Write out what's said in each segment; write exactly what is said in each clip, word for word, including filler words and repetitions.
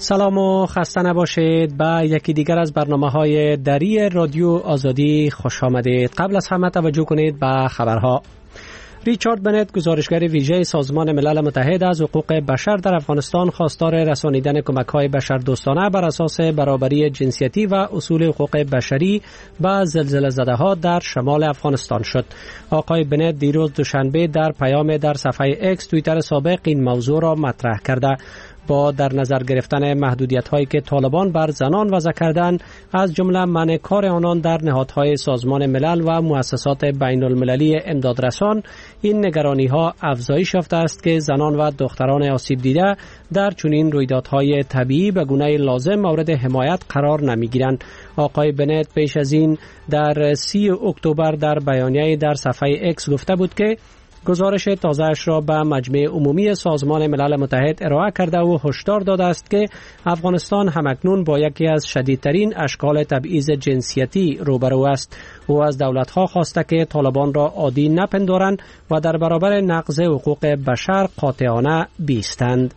سلام و خسته نباشید. به یکی دیگر از برنامه‌های دری رادیو آزادی خوش آمدید. قبل از همه توجه کنید به خبرها. ریچارد بنت، گزارشگر ویژه سازمان ملل متحد از حقوق بشر در افغانستان، خواستار رسانیدن کمک‌های بشردوستانه بر اساس برابری جنسیتی و اصول حقوق بشری به زلزله زده‌ها در شمال افغانستان شد. آقای بنت دیروز دوشنبه در پیام در صفحه اکس توییتر سابق این موضوع را مطرح کرده. با در نظر گرفتن محدودیت‌هایی که طالبان بر زنان وضع کردند، از جمله منع کار آنان در نهادهای سازمان ملل و مؤسسات بین المللی امدادرسان، این نگرانی‌ها افزایش یافته است که زنان و دختران آسیب دیده در چنین رویدادهای طبیعی به گونه لازم مورد حمایت قرار نمی‌گیرند. آقای بنت پیش از این در سی اکتبر در بیانیه‌ای در صفحه اکس گفته بود که گزارش تازه‌اش را به مجمع عمومی سازمان ملل متحد ارائه کرده و هشدار داده است که افغانستان همکنون با یکی از شدیدترین اشکال تبعیض جنسیتی روبرو است. او از دولت‌ها خواسته که طالبان را عادی نپندارند و در برابر نقض حقوق بشر قاطعانه بایستند.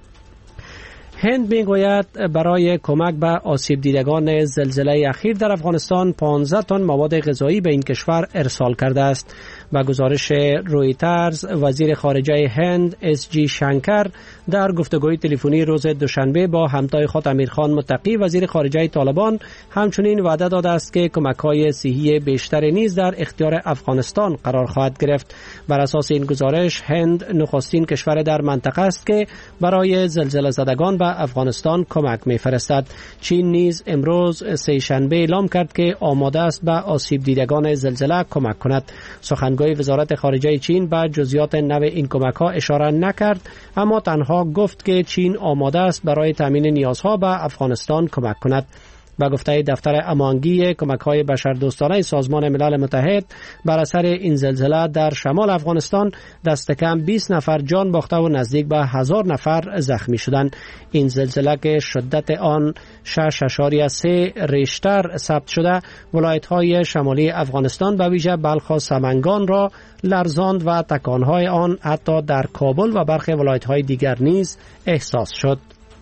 هند میگوید برای کمک به آسیب دیدگان زلزله اخیر در افغانستان پانزده تن مواد غذایی به این کشور ارسال کرده است. با گزارش رویترز، وزیر خارجه هند اس جی شنکر در گفتگوی تلفنی روز دوشنبه با همتای خود امیرخان متقی، وزیر خارجه طالبان، همچنین وعده داده است که کمک‌های صحی بیشتر نیز در اختیار افغانستان قرار خواهد گرفت. بر اساس این گزارش، هند نخستین کشور در منطقه است که برای زلزله زدگان به افغانستان کمک می‌فرستد. چین نیز امروز سه‌شنبه اعلام کرد که آماده است به آسیب دیدگان زلزله کمک کند. سخنگوی وزارت خارجه چین به جزئیات نوع این کمک‌ها اشاره نکرد، اما تنها گفت که چین آماده است برای تامین نیازها به افغانستان کمک کند. با گفته دفتر امانگی کمک‌های بشردوستانه سازمان ملل متحد، بر اثر این زلزله در شمال افغانستان دست کم بیست نفر جان باخته و نزدیک به هزار نفر زخمی شدند. این زلزله که شدت آن شش اشاریه سه ریشتر ثبت شده، ولایت‌های شمالی افغانستان به ویژه بلخ و سمنگان را لرزاند و تکان‌های آن حتی در کابل و برخی ولایت‌های دیگر نیز احساس شد.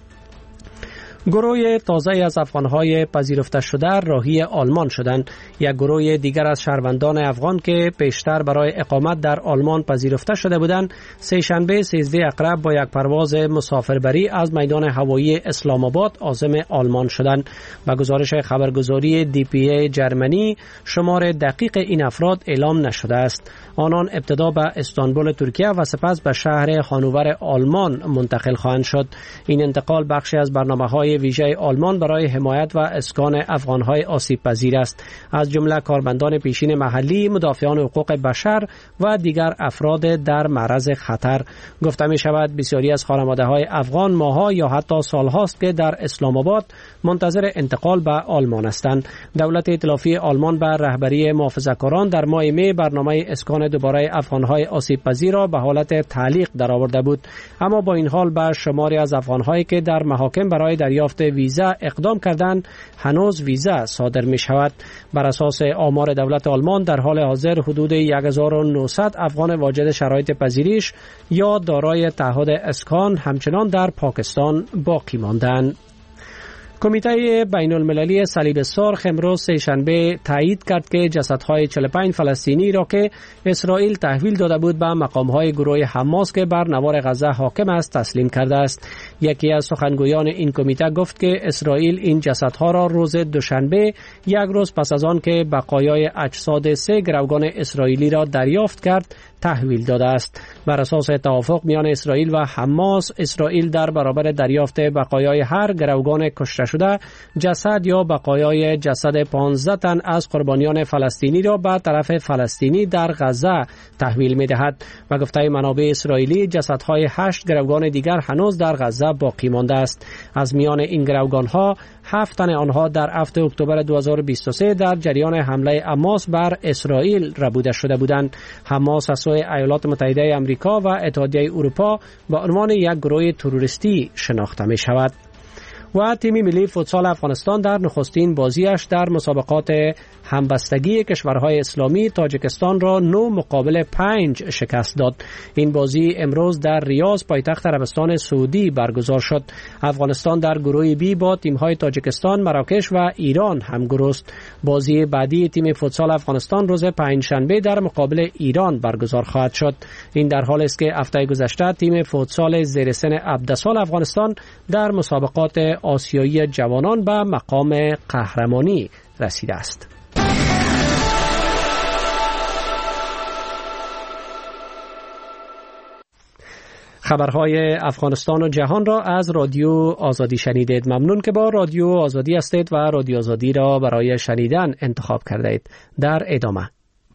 گروه تازه از افغان‌های پذیرفته شده راهی آلمان شدند. یک گروه دیگر از شهروندان افغان که پیشتر برای اقامت در آلمان پذیرفته شده بودند، سه‌شنبه سیزده اکتبر با یک پرواز مسافربری از میدان هوایی اسلام آباد عازم آلمان شدند. با گزارش خبرگزاری دی پی ای جرمنی، شمار دقیق این افراد اعلام نشده است. آنان ابتدا به استانبول ترکیه و سپس به شهر هانوور آلمان منتقل خواهند شد. این انتقال بخشی از برنامه‌های ویژه آلمان برای حمایت و اسکان افغان‌های آسیب پذیر است، از جمله کارمندان پیشین محلی، مدافعان حقوق بشر و دیگر افراد در معرض خطر. گفته می شود بسیاری از خانواده‌های افغان ماه‌ها یا حتی سال‌هاست که در اسلام آباد منتظر انتقال به آلمان هستند. دولت ائتلافی آلمان به رهبری محافظه‌کاران در ماه می برنامه اسکان دوباره افغان‌های آسیب پذیر را به حالت تعلیق درآورده بود، اما با این حال به شماری از افغان‌هایی که در محاکم برای دریافت ویزا اقدام کردند هنوز ویزا صادر می شود. بر اساس آمار دولت آلمان در حال حاضر حدود هزار و نهصد افغان واجد شرایط پذیرش یا دارای تعهد اسکان همچنان در پاکستان باقی ماندند. کمیته بین المللی صلیب سرخ امروز سه‌شنبه تایید کرد که جسدهای چهل و پنج فلسطینی را که اسرائیل تحویل داده بود به مقامهای گروه حماس که بر نوار غزه حاکم است تسلیم کرده است. یکی از سخنگویان این کمیته گفت که اسرائیل این جسدها را روز دوشنبه، یک روز پس از آن که بقایای اجساد سه گروگان اسرائیلی را دریافت کرد، تحویل داده است. بر اساس توافق میان اسرائیل و حماس، اسرائیل در برابر دریافت بقایای هر گروگان کشته شده، جسد یا بقایای جسد پانزده تن از قربانیان فلسطینی را به طرف فلسطینی در غزه تحویل می‌دهد. و گفته منابع اسرائیلی جسدهای هشت گروگان دیگر هنوز در غزه باقی مانده است. از میان این گروگان‌ها هفت تن آنها در هفتم اکتبر دو هزار و بیست و سه در جریان حمله حماس بر اسرائیل ربوده شده بودند. حماس از سوی ایالات متحده آمریکا و اتحادیه اروپا با عنوان یک گروه تروریستی شناخته می شود. و تیم ملی فوتسال افغانستان در نخستین بازیش در مسابقات همبستگی کشورهای اسلامی تاجیکستان را نه مقابل پنج شکست داد. این بازی امروز در ریاض پایتخت عربستان سعودی برگزار شد. افغانستان در گروه بی با تیم‌های تاجیکستان، مراکش و ایران همگروه است. بازی بعدی تیم فوتسال افغانستان روز پنجشنبه در مقابل ایران برگزار خواهد شد. این در حالی است که هفته گذشته تیم فوتسال زیر سن عبدسال افغانستان در مسابقات آسیایی جوانان به مقام قهرمانی رسیده است. خبرهای افغانستان و جهان را از رادیو آزادی شنیدید. ممنون که با رادیو آزادی هستید و رادیو آزادی را برای شنیدن انتخاب کردید. در ادامه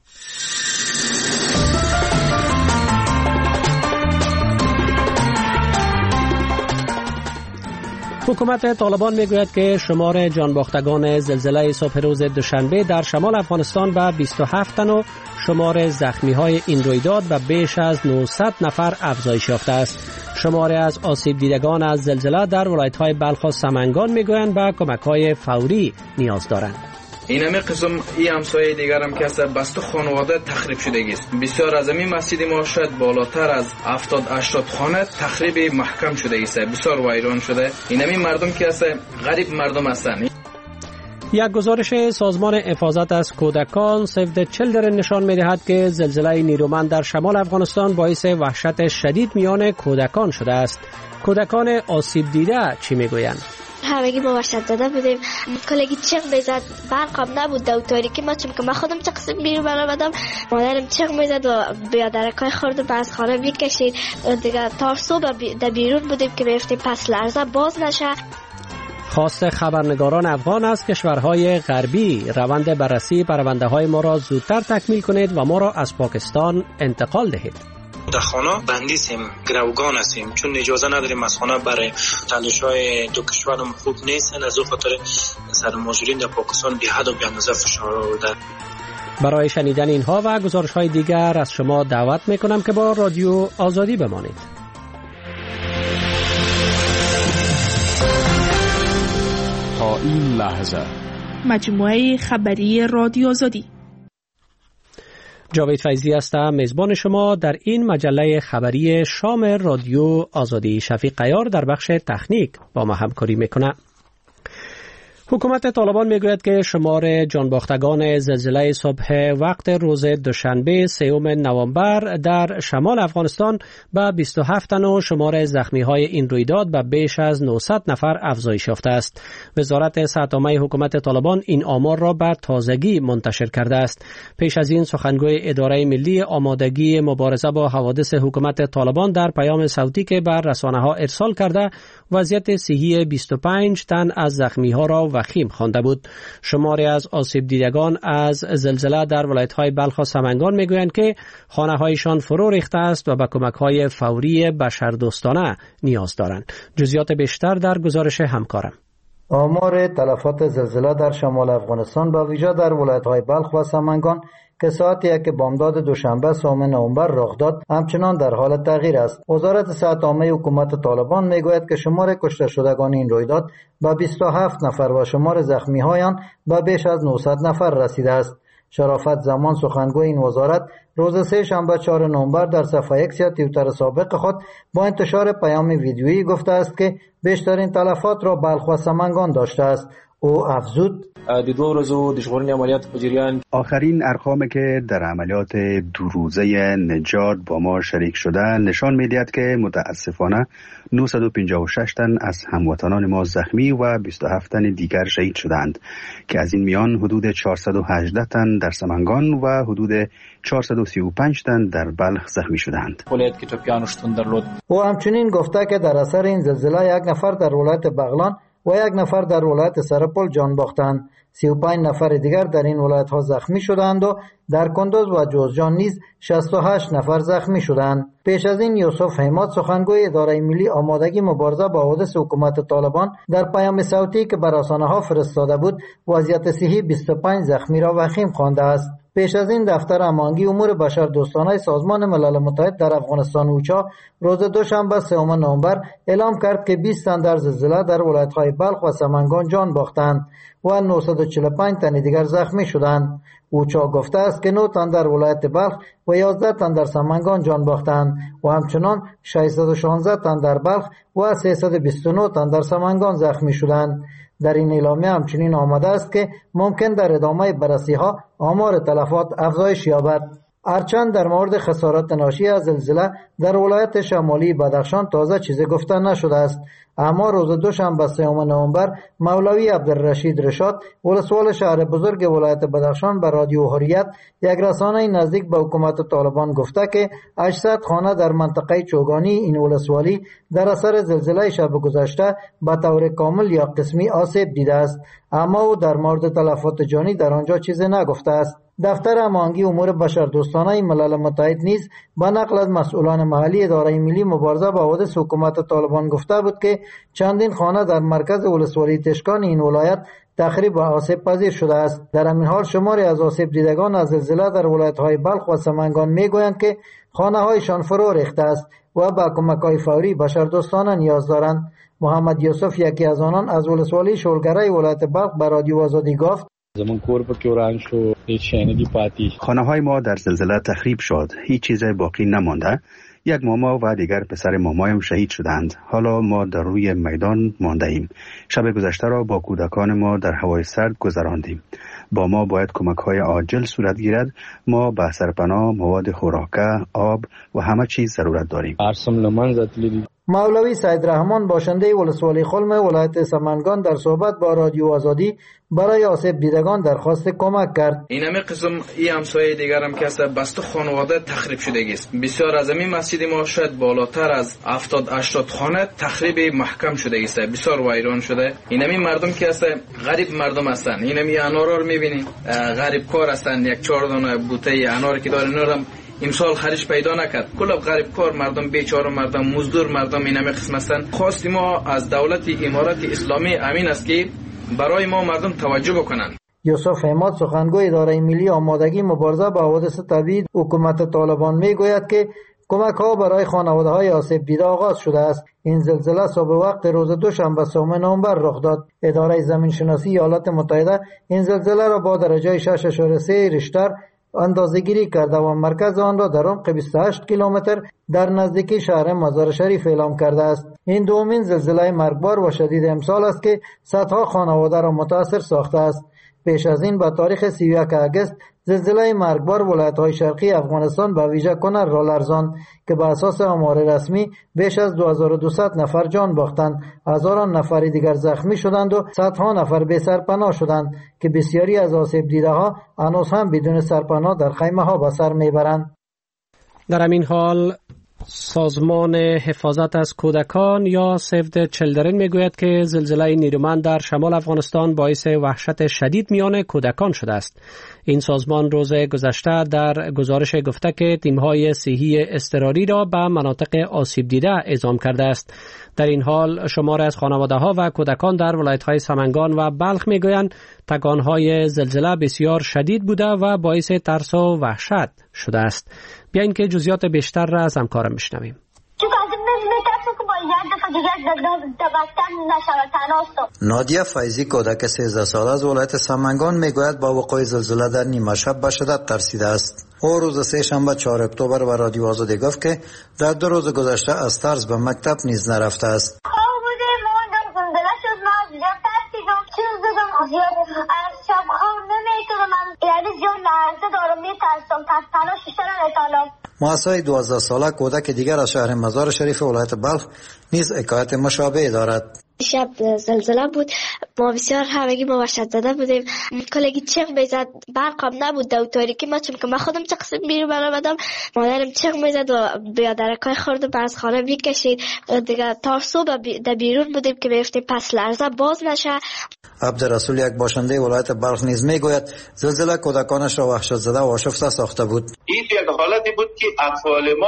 حکومت طالبان میگوید که شمار جانباختگان زلزله صبح روز دوشنبه در شمال افغانستان به بیست و هفت تن و شمار زخمی‌های این رویداد به بیش از نهصد نفر افزایش یافته است. شماری از آسیب دیدگان از زلزله در ولایت‌های بلخ و سمنگان میگویند به کمک‌های فوری نیاز دارند. این همه قسم ای همسایه دیگر هم که از بست خانواده تخریب شده است. بسیار از این مسجد ما شاید بالاتر از هفتاد هشتاد خانه تخریب محکم شده است. بسیار ویران شده. این همه مردم که از غریب مردم هستند. یک گزارش سازمان حفاظت از کودکان سیو د چیلدرن نشان می‌دهد که زلزله نیرومند در شمال افغانستان باعث وحشت شدید میان کودکان شده است. کودکان آسیب دیده چی میگویند؟ همگی با وحشت زده بودیم. کلگی چیغ میزد، برقم نبود در تاریکی. ما چون که من خودم چقسم بیرون برآمدم، مادرم چیغ میزد و بیادرکای خورد و از خانه میکشید. دیگه تا صبح در بیرون بودیم که میفتیم پس لرزه باز نشه. خواست خبرنگاران افغان از کشورهای غربی روند بررسی پرونده‌های ما را زودتر تکمیل کنید و ما را از پاکستان انتقال دهید. در خانه بندی سیم، گروگان هستیم، چون اجازه نداریم از خانه برای تلاش‌های دو کشورم خوب نیستن. از او خاطر سرمایه‌گذاران در پاکستان بی حد و بی اندازه فشار آورده. برای شنیدن اینها و گزارش‌های دیگر از شما دعوت می‌کنم که با رادیو آزادی بمانید. تا این لحظه مجموعه خبری رادیو آزادی. جاوید فیضی هستم میزبان شما در این مجله خبری شام رادیو آزادی. شفیق قیار در بخش تکنیک با ما همکاری میکنه. حکومت طالبان میگوید که شمار جانباختگان زلزله صبح وقت روز دوشنبه سوم نوامبر در شمال افغانستان به بیست و هفت تن و شمار زخمی‌های این رویداد به بیش از نهصد نفر افزایش یافته است. وزارت صحت عامه حکومت طالبان این آمار را به تازگی منتشر کرده است. پیش از این سخنگوی اداره ملی آمادگی مبارزه با حوادث حکومت طالبان در پیام صوتی که بر رسانه‌ها ارسال کرده وضعیت صحی بیست و پنج تن از زخمی‌ها را وخیم خوانده بود. شماری از آسیب دیدگان از زلزله در ولایت‌های بلخ و سمنگان میگویند که خانه‌هایشان فرو ریخته است و به کمک‌های فوری بشردوستانه نیاز دارند. جزئیات بیشتر در گزارش همکارم. آمار تلفات زلزله در شمال افغانستان با ویژه در ولایت‌های بلخ و سمنگان که ساعت یک بامداد دوشنبه سوم نوامبر رخ داد همچنان در حال تغییر است. وزارت صحت عامه حکومت طالبان میگوید که شمار کشته شدگان این رویداد به بیست و هفت نفر و شمار زخمی‌هایان به بیش از نهصد نفر رسیده است. شرافت زمان سخنگوی این وزارت روز سه شنبه چهار نوامبر در صفحه ایکس یا توییتر سابق خود با انتشار پیام ویدیویی گفته است که بیشترین تلفات را بلخ و سمنگان داشته است. او افزود د دوه ورځو د ژغورنې عملیات په جریان آخرین ارقامی که در عملیات دو روزه نجات با ما شریک شده نشان می‌دهد که متاسفانه نهصد و پنجاه و شش تن از هموطنان ما زخمی و بیست و هفت تن دیگر شهید شدند که از این میان حدود چهارصد و هجده تن در سمنگان و حدود چهارصد و سی و پنج تن در بلخ زخمی شدند. ولایت کې ټپیان شتون درلود. او همچنین گفته که در اثر این زلزله یک نفر در ولایت بغلان و یک نفر در ولایت سرپل جان باختند. سی و پنج نفر دیگر در این ولایت ها زخمی شدند و در کندوز و جوزجان نیز شصت و هشت نفر زخمی شدند. پیش از این یوسف حماد سخنگوی اداره ملی آمادگی مبارزه با حوادث حکومت طالبان در پیام صوتی که بر رسانه‌ها فرستاده بود وضعیت صحی بیست و پنج زخمی را وخیم خوانده است. پیش از این دفتر امانگی امور بشردوستانه سازمان ملل متحد در افغانستان اوچا روز دوشنبه سوم نوامبر اعلام کرد که بیست تن در زلزله در ولایت‌های بلخ و سمنگان جان باختند و نهصد و چهل و پنج تن دیگر زخمی شدند. اوچا گفته است که نه تن در ولایت بلخ و یازده تن در سمنگان جان باختند و همچنان ششصد و شانزده تن در بلخ و سیصد و بیست و نه تن در سمنگان زخمی شدند. در این اعلامیه همچنین آمده است که ممکن در ادامه بررسی‌ها آمار تلفات افزایش یابد. هرچند در مورد خسارات ناشی از زلزله در ولایت شمالی بدخشان تازه چیزی گفته نشده است، اما روز دوشنبه سوم نوامبر مولوی عبدالرشید رشاد ولسوال شهر بزرگ ولایت بدخشان به رادیو حریت یک رسانه نزدیک به حکومت طالبان گفته که هشتصد خانه در منطقه چوگانی این ولسوالی در اثر زلزله شب گذشته به طور کامل یا قسمی آسیب دیده است، اما او در مورد تلفات جانی در آنجا چیزی نگفته است. دفتر امانگی امور بشردوستانه ملل متحد نیز به نقل از مسئولان محلی اداره ملی مبارزه با حوادث حکومت طالبان گفته بود که چندین خانه در مرکز ولسوالی تشکان این ولایت تخریب و آسیب پذیر شده است. در همین حال شماری از آسیب دیدگان از زلزله در ولایت‌های بلخ و سمنگان میگویند که خانه‌هایشان فرو ریخته است و به کمک‌های فوری بشردوستانه نیاز دارند. محمد یوسف یکی از آنان از ولسوالی شولگره ولایت بلخ به رادیو آزادی گفت: زمان کور پا که وران شو هیچ شنیدی پاتی. خانه های ما در زلزله تخریب شد، هیچ چیز باقی نمانده. یک ماما و دیگر پسر مامایم شهید شدند. حالا ما در روی میدان مانده ایم. شب گذشته را با کودکان ما در هوای سرد گذراندیم. با ما باید کمک های عاجل صورت گیرد. ما به سرپناه، مواد خوراکه، آب و همه چیز ضرورت داریم. ارسم لمن زدلی. مولوی سید رحمان باشنده ولسوالی خلم ولایت سمنگان در صحبت با رادیو آزادی برای آسیب دیدگان درخواست کمک کرد. این همه قسم ای همسایه دیگر هم که است بسته خانواده تخریب شده است. بسیار از این مسجد ما شاید بالاتر از هفتاد هشتاد خانه تخریب محکم شده است، بسیار ویران شده. این همه مردم که است غریب مردم هستند. این همه انارا رو می‌بینید، غریب کار هستند. یک چهار دانه بوته انار که دارن نورم امسال خرج پیدا نکرد. کل غریب کار مردم، بیچاره مردم، مزدور مردم این همه قسم هستند. خواست ما از دولت امارات اسلامی امین است که برای ما مردم توجه بکنند. یوسف حماد سخنگوی اداره ملی آمادگی مبارزه با حوادث طبیعی حکومت طالبان میگوید که کمک ها برای خانواده های آسیب دیده آغاز شده است. این زلزله صبح وقت روز دوشنبه سوم نوامبر رخ داد. اداره زمین شناسی ایالات متحده این زلزله را با درجه شش اشاره سه ریشتر اندازه‌گیری کرده و مرکز آن را در عمق بیست و هشت کیلومتر در نزدیکی شهر مزار شریف اعلام کرده است. این دومین زلزله مرگبار و شدید امسال است که صدها خانواده را متاثر ساخته است. پیش از این به تاریخ سی و یک اگست زلزله مرگبار ولایت‌های شرقی افغانستان به ویژه کنر را لرزاند که به اساس آمار رسمی بیش از دو هزار و دویست نفر جان باختند، هزاران نفر دیگر زخمی شدند و صدها نفر بی سرپناه شدند که بسیاری از آسیب دیده‌ها هنوز هم بدون سرپناه در خیمه‌ها به سر میبرند. در همین حال سازمان حفاظت از کودکان یا سیو د چیلدرن میگوید که زلزله نیرومند در شمال افغانستان باعث وحشت شدید میان کودکان شده است. این سازمان روز گذشته در گزارش گفته که تیم‌های صحی اضطراری را به مناطق آسیب دیده اعزام کرده است. در این حال شمار از خانواده‌ها و کودکان در ولایت‌های سمنگان و بلخ میگویند تکان‌های زلزله بسیار شدید بوده و باعث ترس و وحشت شده است. بیاین که جزئیات بیشتر را از همکارم بشنویم. نادیه فیضی کودک سیزده ساله از ولایت سمنگان میگوید با وقوع زلزله در نیمه شب به شدت ترسیده است. او روز سه شنبه چهار اکتبر به رادیو آزادی گفت که در دو روز گذشته از ترس به مکتب نیز نرفته است. مؤسسه دوازده ساله کودک دیگر از شهر مزار شریف ولایت بلخ نیز حکایت مشابه دارد. شب زلزله بود، ما بسیار همگی ما وحشت زده بودیم. کلگی چیغ میزد، برقم نبود و تاریکی ما، چون که من خودم چه قسم بیرون برآمدم، مادرم چیغ میزد و بیادرکای خورد و از خانه میکشید دیگه. تا صبح در بیرون بودیم که میفتیم پس لرزه باز نشه. عبدالرسول یک باشنده ولایت بلخ نیز میگوید زلزله کودکانش را وحشت زده و آشفته ساخته بود. این یک حالتی بود که اطفال ما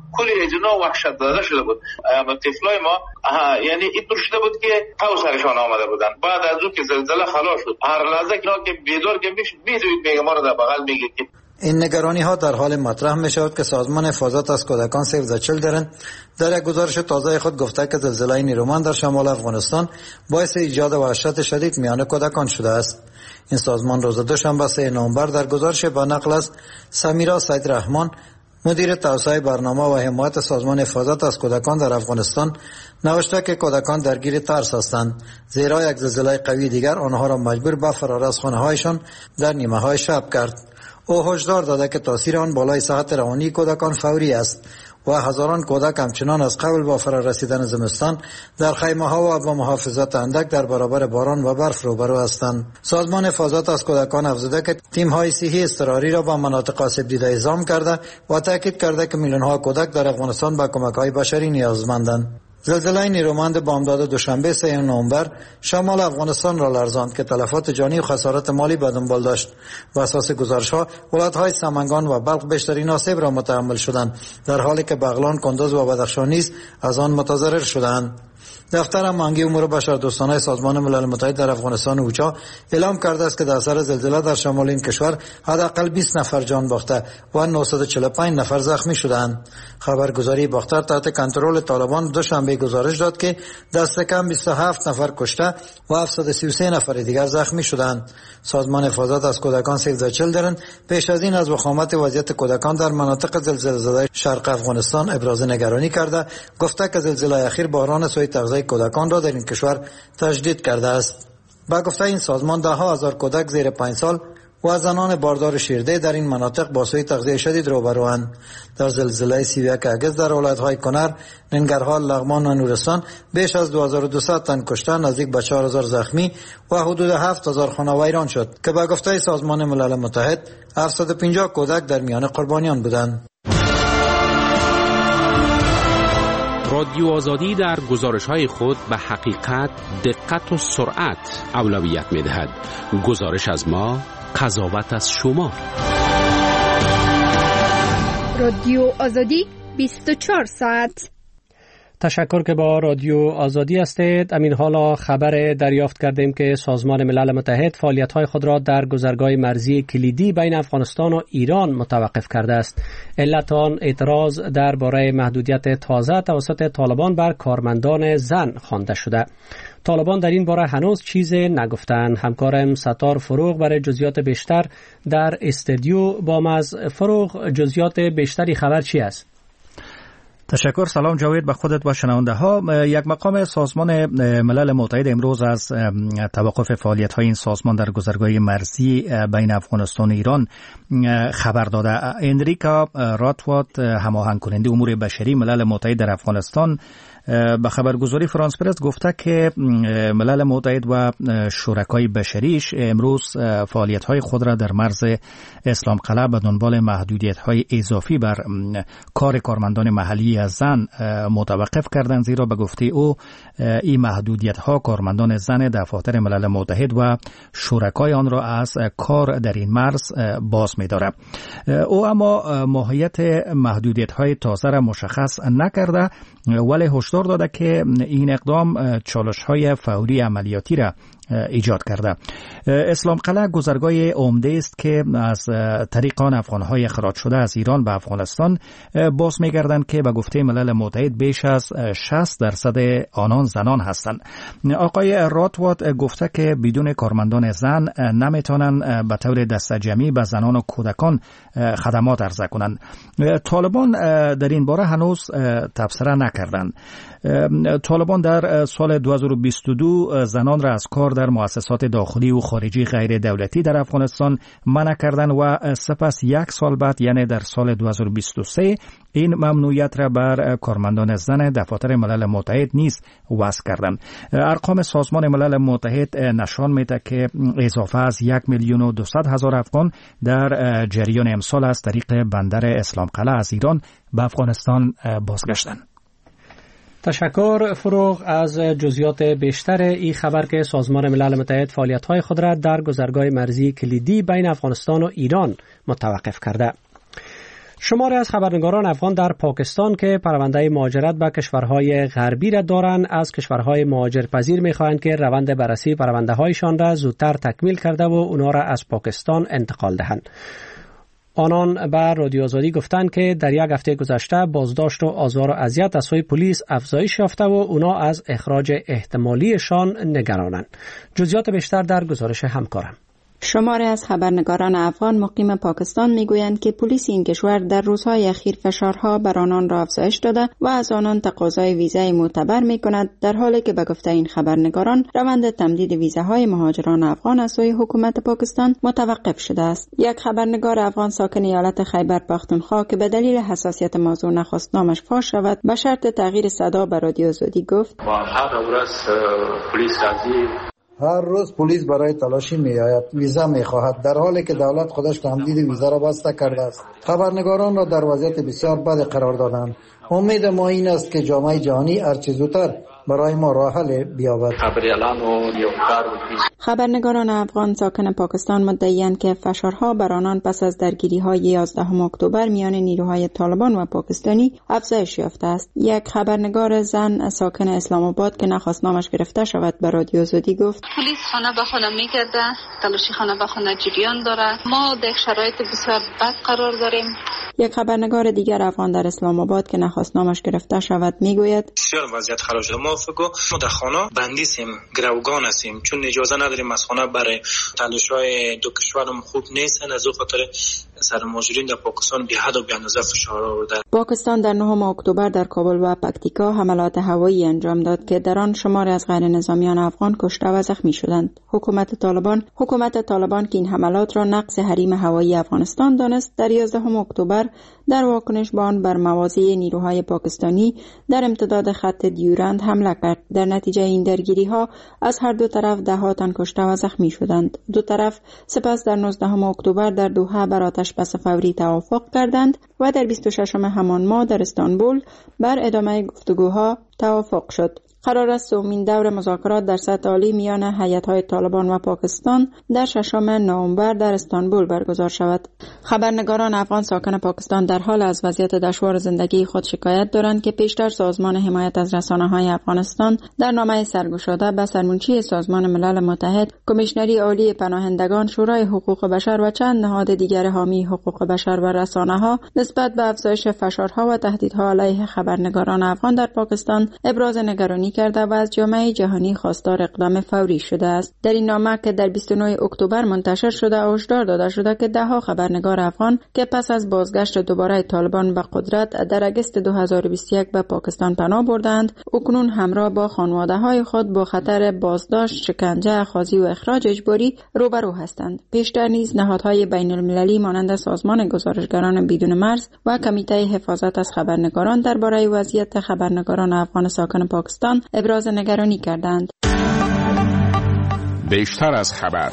کل اجنا وحشت زده شده بود. اما طفلای ما یعنی اینطور شده بود که تو سرشان آمده بودن. بعد از اون که زلزله خلاص شد هر لحظه که بیدار که میدوید میگه ما رو در بغل میگید که این نگرانی ها در حال مطرح می شود که سازمان حفاظت از کودکان سیو د چیلدرن در یک گزارش تازه خود گفته که زلزله نیرومند در شمال افغانستان باعث ایجاد وحشت شدید میان کودکان شده است. این سازمان روز دوشنبه سه نوامبر در گزارش با نقل از سمیرا سید رحمان مدیر توسعه برنامه و حمایت سازمان حفاظت از کودکان در افغانستان نوشته که کودکان درگیر ترس هستند، زیرا یک زلزله قوی دیگر آنها را مجبور به فرار از خانه‌هایشان در نیمه های شب کرد. او هشدار داده که تاثیر آن بالای صحت روانی کودکان فوری است و هزاران کودک همچنان از قبل با فرا رسیدن زمستان در خیمه ها و با محافظت اندک در برابر باران و برف روبرو هستند. سازمان حفاظت از کودکان افزوده که تیم های صحی اضطراری را با مناطق آسیب دیده اعزام کرده و تاکید کرده که میلیون ها کودک در افغانستان به کمک های بشری نیازمندند. زلزله نیرومند بامداد دوشنبه سه نوامبر شمال افغانستان را لرزاند که تلفات جانی و خسارات مالی به دنبال داشت. بر اساس گزارش‌ها ولایت‌های سمنگان و بلخ بیشترین آسیب را متحمل شدند، در حالی که بغلان، کندوز و بدخشان نیز از آن متضرر شدند. دفتر امنیتی امور بشردوستانه سازمان ملل متحد در افغانستان اوچا اعلام کرده است که در اثر زلزله در شمال این کشور حداقل بیست نفر جان باخته و نهصد و چهل و پنج نفر زخمی شدند. خبرگزاری باختر تحت کنترل طالبان دوشنبه گزارش داد که دست کم بیست و هفت نفر کشته و هفتصد و سی و سه نفر دیگر زخمی شدند. سازمان حفاظت از کودکان سیو د چیلدرن پیش از این از وخامت وضعیت کودکان در مناطق زلزله زده شرق افغانستان ابراز نگرانی کرده، گفته که زلزله اخیر بحران سوء تغذیه کودکان را در این کشور تشدید کرده است. با گفته این سازمان ده ها هزار کودک زیر پنج سال و زنان باردار شیرده در این مناطق با سوء تغذیه شدید روبروند. در زلزله سی و یک اگست در ولایت‌های کنر، ننگرهار، لغمان و نورستان بیش از دو هزار و دویست تن کشته، نزدیک به چهار هزار زخمی و حدود هفت هزار خانه ویران شد که با گفته سازمان ملل متحد هفتصد و پنجاه کودک در میان قربانیان بودند. رادیو آزادی در گزارش‌های خود به حقیقت، دقت و سرعت اولویت می‌دهد. گزارش از ما، قضاوت از شما. رادیو آزادی بیست و چهار ساعت. تشکر که با رادیو آزادی هستید. امین حالا خبر دریافت کردیم که سازمان ملل متحد فعالیت‌های خود را در گذرگاه مرزی کلیدی بین افغانستان و ایران متوقف کرده است. علت آن اعتراض درباره محدودیت تازه توسط طالبان بر کارمندان زن خوانده شده. طالبان در این باره هنوز چیزی نگفتند. همکارم ستار فروغ برای جزئیات بیشتر در استودیو با ماست. فروغ، جزئیات بیشتری خبر چی است؟ تشکر. سلام جاوید به خودت و شنونده ها. یک مقام سازمان ملل متحد امروز از توقف فعالیت های این سازمان در گذرگاه مرزی بین افغانستان و ایران خبر داده. انریکا راتوات، هماهنگ کننده امور بشری ملل متحد در افغانستان، به خبرگزاری فرانس پرس گفته که ملل متحد و شرکای بشریش امروز فعالیت‌های خود را در مرز اسلام قلعه به دنبال محدودیت‌های اضافی بر کار کارمندان محلی از زن متوقف کردند، زیرا به گفته او این محدودیت‌ها کارمندان زن دفاتر ملل متحد و شرکای آن را از کار در این مرز باز می‌دارد. او اما ماهیت محدودیت‌های تازه را مشخص نکرده، ولی هشدار داده که این اقدام چالش‌های فوری عملیاتی را ایجاد کرده. اسلام قلعه گذرگاه عمده است که از طریق آن افغان‌های اخراج شده از ایران به افغانستان باز می‌گردند که به گفته ملل متحد بیش از شصت درصد آنان زنان هستند. آقای راتوات گفته که بدون کارمندان زن نمیتونن به طور دسته‌جمعی به زنان و کودکان خدمات عرضه کنند. طالبان در این باره هنوز تبصره نکردند. طالبان در سال دو هزار و بیست و دو زنان را از کار در مؤسسات داخلی و خارجی غیر دولتی در افغانستان منع کردند و سپس یک سال بعد یعنی در سال دو هزار و بیست و سه این ممنوعیت را بر کارمندان زن دفاتر ملل متحد نیز وضع کردند. ارقام سازمان ملل متحد نشان میده که اضافه از یک میلیون و دویست هزار افغان در جریان امسال از طریق بندر اسلام قلعه از ایران به افغانستان بازگشتند. تشکر فروغ از جزئیات بیشتر این خبر که سازمان ملل متحد فعالیت‌های خود را در گذرگاه مرزی کلیدی بین افغانستان و ایران متوقف کرده. شماری از خبرنگاران افغان در پاکستان که پرونده مهاجرت به کشورهای غربی را دارند از کشورهای مهاجرپذیر می‌خواهند که روند بررسی پرونده‌هایشان را زودتر تکمیل کرده و اونا را از پاکستان انتقال دهند. آنان به رادیو آزادی گفتند که در یک هفته گذشته بازداشت و آزار و اذیت از سوی پلیس افزایش یافته و اونا از اخراج احتمالیشان نگرانند. جزئیات بیشتر در گزارش همکارم. شماری از خبرنگاران افغان مقیم پاکستان میگویند که پلیس این کشور در روزهای اخیر فشارها بر آنان را افزایش داده و از آنان تقاضای ویزای معتبر میکند، در حالی که به گفته این خبرنگاران روند تمدید ویزاهای مهاجران افغان از سوی حکومت پاکستان متوقف شده است. یک خبرنگار افغان ساکن ایالت خیبر پختونخوا که به دلیل حساسیت موضوع نخواست نامش فاش شود به شرط تغییر صدا به رادیو آزادی گفت: هر روز پلیس راځي هر روز پلیس برای تلاشی می آید، ویزا می خواهد، در حالی که دولت خودش تمدید ویزا را بسته کرده است. خبرنگاران را در وضعیت بسیار بد قرار دادند. امید ما این است که جامعه جهانی هرچه زودتر برای ما راه حل بیابد. خبرنگاران افغان ساکن پاکستان مدعی‌اند که فشارها بر آنان پس از درگیری‌های یازدهم اکتبر میان نیروهای طالبان و پاکستانی افزایش یافته است. یک خبرنگار زن ساکن اسلام آباد که نخواست نامش گرفته شود به رادیو آزادی گفت: پلیس خانه به خانه میگرده، تلاشی خانه به خانه جریان داره. ما در شرایط بسیار بد قرار داریم. یک خبرنگار دیگر افغان در اسلام آباد که نخواست نامش گرفته شود میگوید: بسیار وضعیت خراب شده. ما فکر ما در خانه بندیسیم، گروگان هستیم، چون اجازه نداریم از خانه برای تلاش‌های دو کشورم خوب نیستن. از او خاطر سرمایه‌گذاران در پاکستان بی حد و بی اندازه فشار آورده. پاکستان در نهم اکتبر در کابل و پکتیکا حملات هوایی انجام داد که در آن شماری از غیر نظامیان افغان کشته و زخمی شدند. حکومت طالبان حکومت طالبان که این حملات را نقض حریم هوایی افغانستان دانست، در یازدهم اکتبر در واکنش به آن بر مواضع نیروهای پاکستانی در امتداد خط دیورند حمله کرد. در نتیجه این درگیری‌ها از هر دو طرف ده تن کشته و زخمی شدند. دو طرف سپس در نوزدهم اکتبر در دوحه بر آتش بس فوری توافق کردند و در بیست و ششم همان ماه در استانبول بر ادامه گفتگوها توافق شد. قرار است سومین دور مذاکرات در سطح عالی میان هیئت‌های طالبان و پاکستان در ششم نوامبر در استانبول برگزار شود. خبرنگاران افغان ساکن پاکستان در حال از وضعیت دشوار زندگی خود شکایت دارند که پیشتر سازمان حمایت از رسانه‌های افغانستان در نامه سرگشاده به سرمنشی سازمان ملل متحد، کمیشنری عالی پناهندگان، شورای حقوق بشر و چند نهاد دیگر حامی حقوق بشر و رسانه‌ها نسبت به افزایش فشارها و تهدیدها علیه خبرنگاران افغان در پاکستان ابراز نگرانی کرده و از جامعه جهانی خواستار اقدام فوری شده است. در این نامه که در بیست و نه اکتبر منتشر شده هشدار داده شده که ده ها خبرنگار افغان که پس از بازگشت دوباره طالبان به قدرت در اگست دو هزار و بیست و یک به پاکستان پناه بردند، اکنون همراه با خانواده‌های خود با خطر بازداشت، شکنجه، اخاذی و اخراج اجباری روبرو هستند. پیشتر نیز نهادهای بین المللی مانند سازمان گزارشگران بدون مرز و کمیته حفاظت از خبرنگاران درباره وضعیت خبرنگاران افغان ساکن پاکستان ابراز نگرانی کردند. بیشتر از خبر.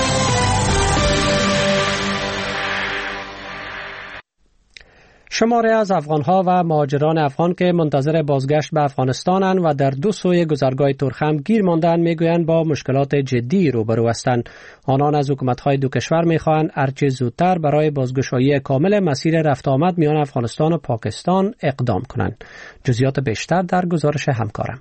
شماری از افغانها و مهاجران افغان که منتظر بازگشت به افغانستانند و در دو سوی گذرگاه ترخم گیر ماندند میگویند با مشکلات جدی روبرو هستند. آنان از حکومت‌های دو کشور میخواهند هرچه زودتر برای بازگشایی کامل مسیر رفت آمد میان افغانستان و پاکستان اقدام کنند. جزئیات بیشتر در گزارش همکارم.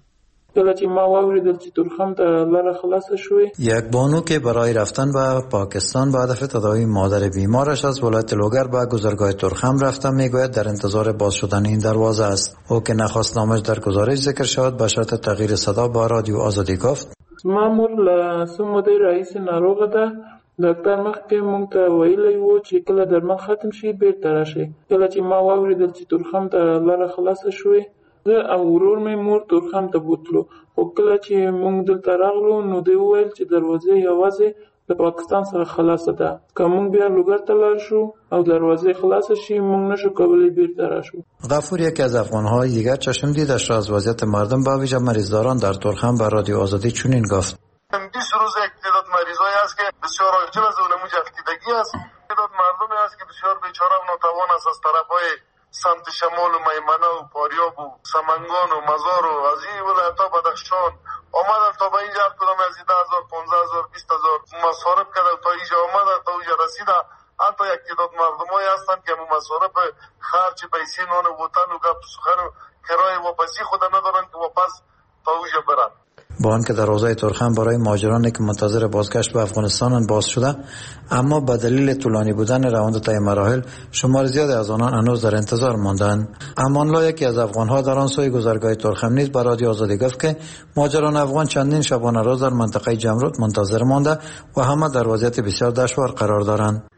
یک بانو که برای رفتن به پاکستان به هدف تداوی مادر بیمارش از ولایت لوگر به گذرگاه ترخم رفته میگوید در انتظار باز شدن این دروازه است. او که نخواست نامش در گزارش ذکر شود به شرط تغییر صدا با رادیو آزادی گفت: مامور لسموده رئیس ناروغ ده ډاکټر مخکې مونږ ته ویلی وو چې کله درمل ختم شي بیرته راشئ. کله چې ما واورېدل چې تورخم ته لاره خلاصه شوې، زه او ورور مې مور تورخم ته بوتلو، خو کله چې مونږ دلته راغلو نو دوی وویل چې دروازې یوازې د پاکستان سره خلاصه ده. که مونږ بیا لوګر ته لاړ شو او دروازې خلاصه شي مونږ نشو کولی بیرته راشو. غفور یکی از افغان‌های دیگر چشم دیدش را از وضعیت مردم به ویژه مریضداران در ترخم به رادیو آزادی چنین گفت: بیست روز یک تعداد مریضایی است که بسیار عاجل از اونموج افتیدگی است. تعداد مردمی است که بسیار بیچاره و ناتوان است از طرف‌های سمت شمال و میمنه و پاریاب و سمنگان و مزار و از این ولایت‌ها بدخشان آمدن تا به اینجا کدام از ده هزار، پانزده هزار، بیست هزار مصارف کرده تا اینجا آمدن تا اینجا رسیده. حتی یک تعداد مردمایی هستند که مصارف خرج پیسه نان وطن و گپ سخن و کرایه واپسی خود ندارند که واپس تا اوجا برند. با آنکه دروازه ترخم برای مهاجرانی که منتظر بازگشت به افغانستان باز شده، اما به دلیل طولانی بودن روند طی مراحل شمار زیادی از آنان هنوز در انتظار ماندند. امان‌الله یکی از افغان‌ها در آن سوی گذرگاه ترخم نیز به رادیو آزادی گفت که مهاجران افغان چندین شبانه روز در منطقه جمرود منتظر مانده و همه در وضعیت بسیار دشوار قرار دارند.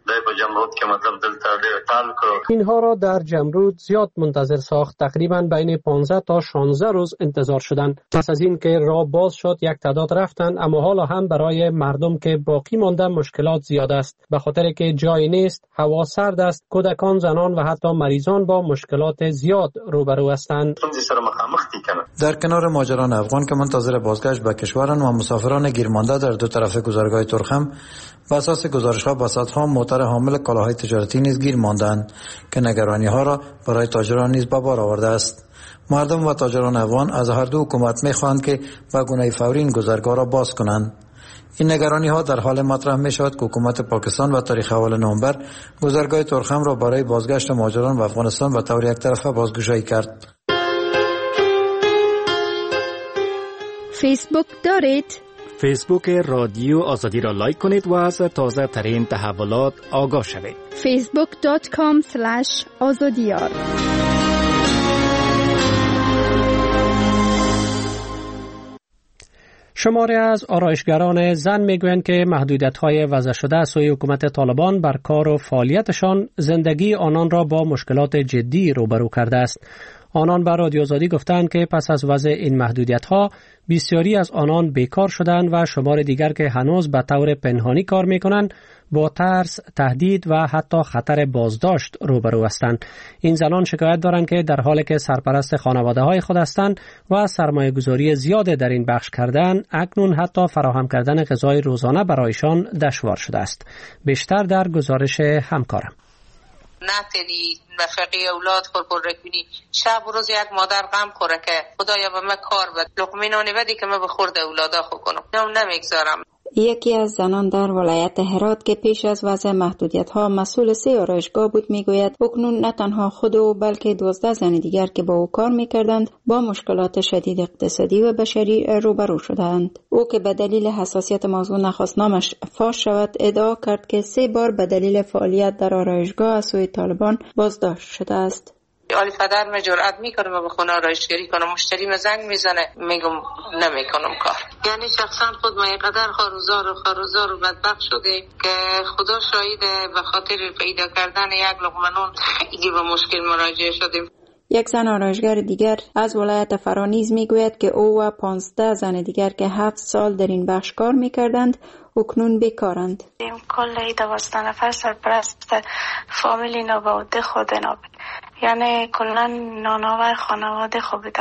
اینها را در جمرود زیاد منتظر ساخت. تقریبا بین پانزده تا شانزده روز انتظار شدند. پس از این که راه باز شد یک تعداد رفتند، اما حالا هم برای مردم که باقی مانده مشکلات زیاد است، به خاطر که جای نیست، هوا سرد است، کودکان، زنان و حتی مریضان با مشکلات زیاد روبرو هستند. در کنار مهاجران افغان که منتظر بازگشت به کشورند و مسافران گیرمانده در دو طرف گذرگاه ترخم، بر اساس گزارش‌ها بساط‌ها موتر حامل کالاهای تجارتی نیز گیر ماندند که نگرانی‌ها را برای تاجران نیز به بار آورده است. مردم و تاجران افغان از هر دو حکومت می‌خواهند که به گونه فوری این گذرگاه را باز کنند. این نگرانی‌ها در حال مطرح می‌شود که حکومت پاکستان و تاریخ اول نوامبر گذرگاه ترخم را برای بازگشت مهاجران به افغانستان به طور یک طرفه بازگشایی کرد. فیسبوک دارید؟ فیسبوک رادیو آزادی را لایک کنید و از تازه ترین تحولات آگاه شوید. فیسبوک دات کام اسلش آزادیار. شماری از آرایشگران زن میگویند که محدودیت‌های وضع شده از سوی حکومت طالبان بر کار و فعالیتشان زندگی آنان را با مشکلات جدی روبرو کرده است. آنان به رادیو آزادی گفتند که پس از وضع این محدودیت‌ها بسیاری از آنان بیکار شدند و شمار دیگر که هنوز به طور پنهانی کار می‌کنند با ترس، تهدید و حتی خطر بازداشت روبرو هستند. این زنان شکایت دارند که در حالی که سرپرست خانواده‌های خود هستند و سرمایه‌گذاری زیاد در این بخش کردن، اکنون حتی فراهم کردن غذای روزانه برایشان دشوار شده است. بیشتر در گزارش همکارم. نتونی نفقه اولاد خور پر کنی، شب و روز یک مادر غم خوره که خدایا به من کار بد، لقمه نانی بدی که من به خورد اولادا خو کنم. نه نمیگذارم. یکی از زنان در ولایت هرات که پیش از وضع محدودیت‌ها مسئول سه آرایشگاه بود میگوید اکنون نه تنها خود او بلکه دوازده زن دیگر که با او کار میکردند با مشکلات شدید اقتصادی و بشری روبرو شدند. او که به دلیل حساسیت موضوع نخواست نامش فاش شود ادعا کرد که سه بار به دلیل فعالیت در آرایشگاه از سوی طالبان بازداشت شده است. علی پدر من جرأت میکنم و به خونه آرایشگری کنم، مشتری من زنگ میزنه میگم نمیکنم کار. یعنی شخصا خود ما اینقدر خاروزار و خاروزار و بدبخت شده که خدا شاهده به خاطر پیدا کردن یک لقمه نان خیلی به مشکل مراجعه شدیم. یک زن آرایشگر دیگر از ولایت فرانیز میگوید که او و پانزده زن دیگر که هفت سال در این بخش کار میکردند اکنون بیکارند. کل دوازده نفر سرپرست فامیلی نابوده خود نابود، یعنی کلا نانآور خانواده خوب بودن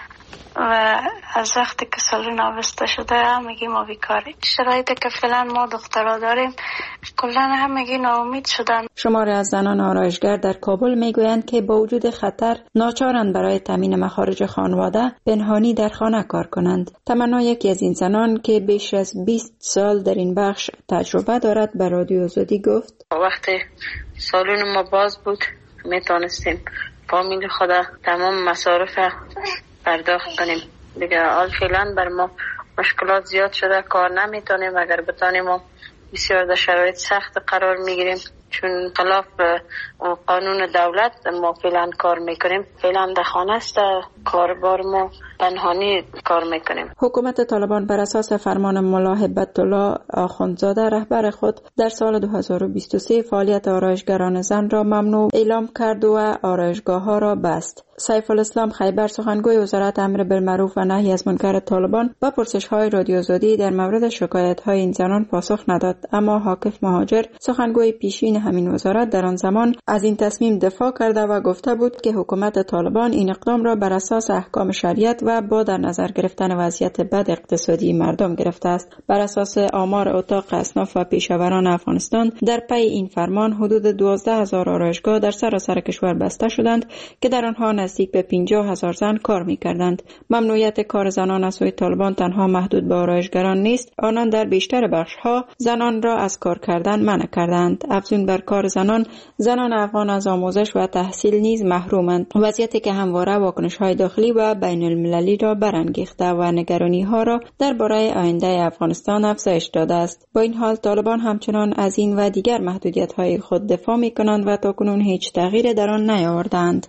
و از وقتی که سالون آبسته شده همگی ما بیکاریم. شرایطی که فعلا ما دخترها داریم کلا همگی ناامید شدن. شماری از زنان آرایشگر در کابل میگویند که با وجود خطر ناچارند برای تامین مخارج خانواده پنهانی در خانه کار کنند. تمنا یکی از این زنان که بیش از بیست سال در این بخش تجربه دارد به رادیو آزادی گفت وقتی سالون ما باز بود میتونستیم فامیل خود تمام مصارف پرداخت کنیم. دیگه حال فعلا بر ما مشکلات زیاد شده، کار نمیتونیم. اگر بتانیم ما بسیار در شرایط سخت قرار میگیریم چون خلاف قانون دولت ما فعلا کار میکنیم. فعلا در خانه است، کاربار ما پنهانی کار میکنیم. حکومت طالبان بر اساس فرمان ملا هبت الله آخوندزاده رهبر خود در سال دو هزار و بیست و سه فعالیت آرایشگران زن را ممنوع اعلام کرد و آرایشگاه ها را بست. سیف الاسلام خیبر سخنگوی وزارت امر بالمعروف و نهی از منکر طالبان با پرسش های رادیو آزادی در مورد شکایت های این زنان پاسخ نداد، اما حاکف مهاجر سخنگوی پیشین همین وزارت در آن زمان از این تصمیم دفاع کرده و گفته بود که حکومت طالبان این اقدام را بر اساس احکام شریعت و اکتبر با در نظر گرفتن وضعیت بد اقتصادی مردم گرفته است. بر اساس آمار اتاق اصناف و پیشاوران افغانستان در پی این فرمان حدود دوازده هزار آرایشگاه در سراسر کشور بسته شدند که در آنها نزدیک به پنجاه هزار زن کار می‌کردند. ممنوعیت کار زنان از سوی طالبان تنها محدود به آرایشگران نیست، آنان در بیشتر بخش‌ها زنان را از کار کردن منع کردند. افزون بر کار زنان، زنان افغان از آموزش و تحصیل نیز محرومند، وضعیتی که همواره واکنش‌های داخلی و بین المللی را برانگیخته و نگرانی‌ها را درباره آینده افغانستان افزایش داده است. با این حال طالبان همچنان از این و دیگر محدودیت‌های خود دفاع می‌کنند و تاکنون هیچ تغییر در آن نیاوردند.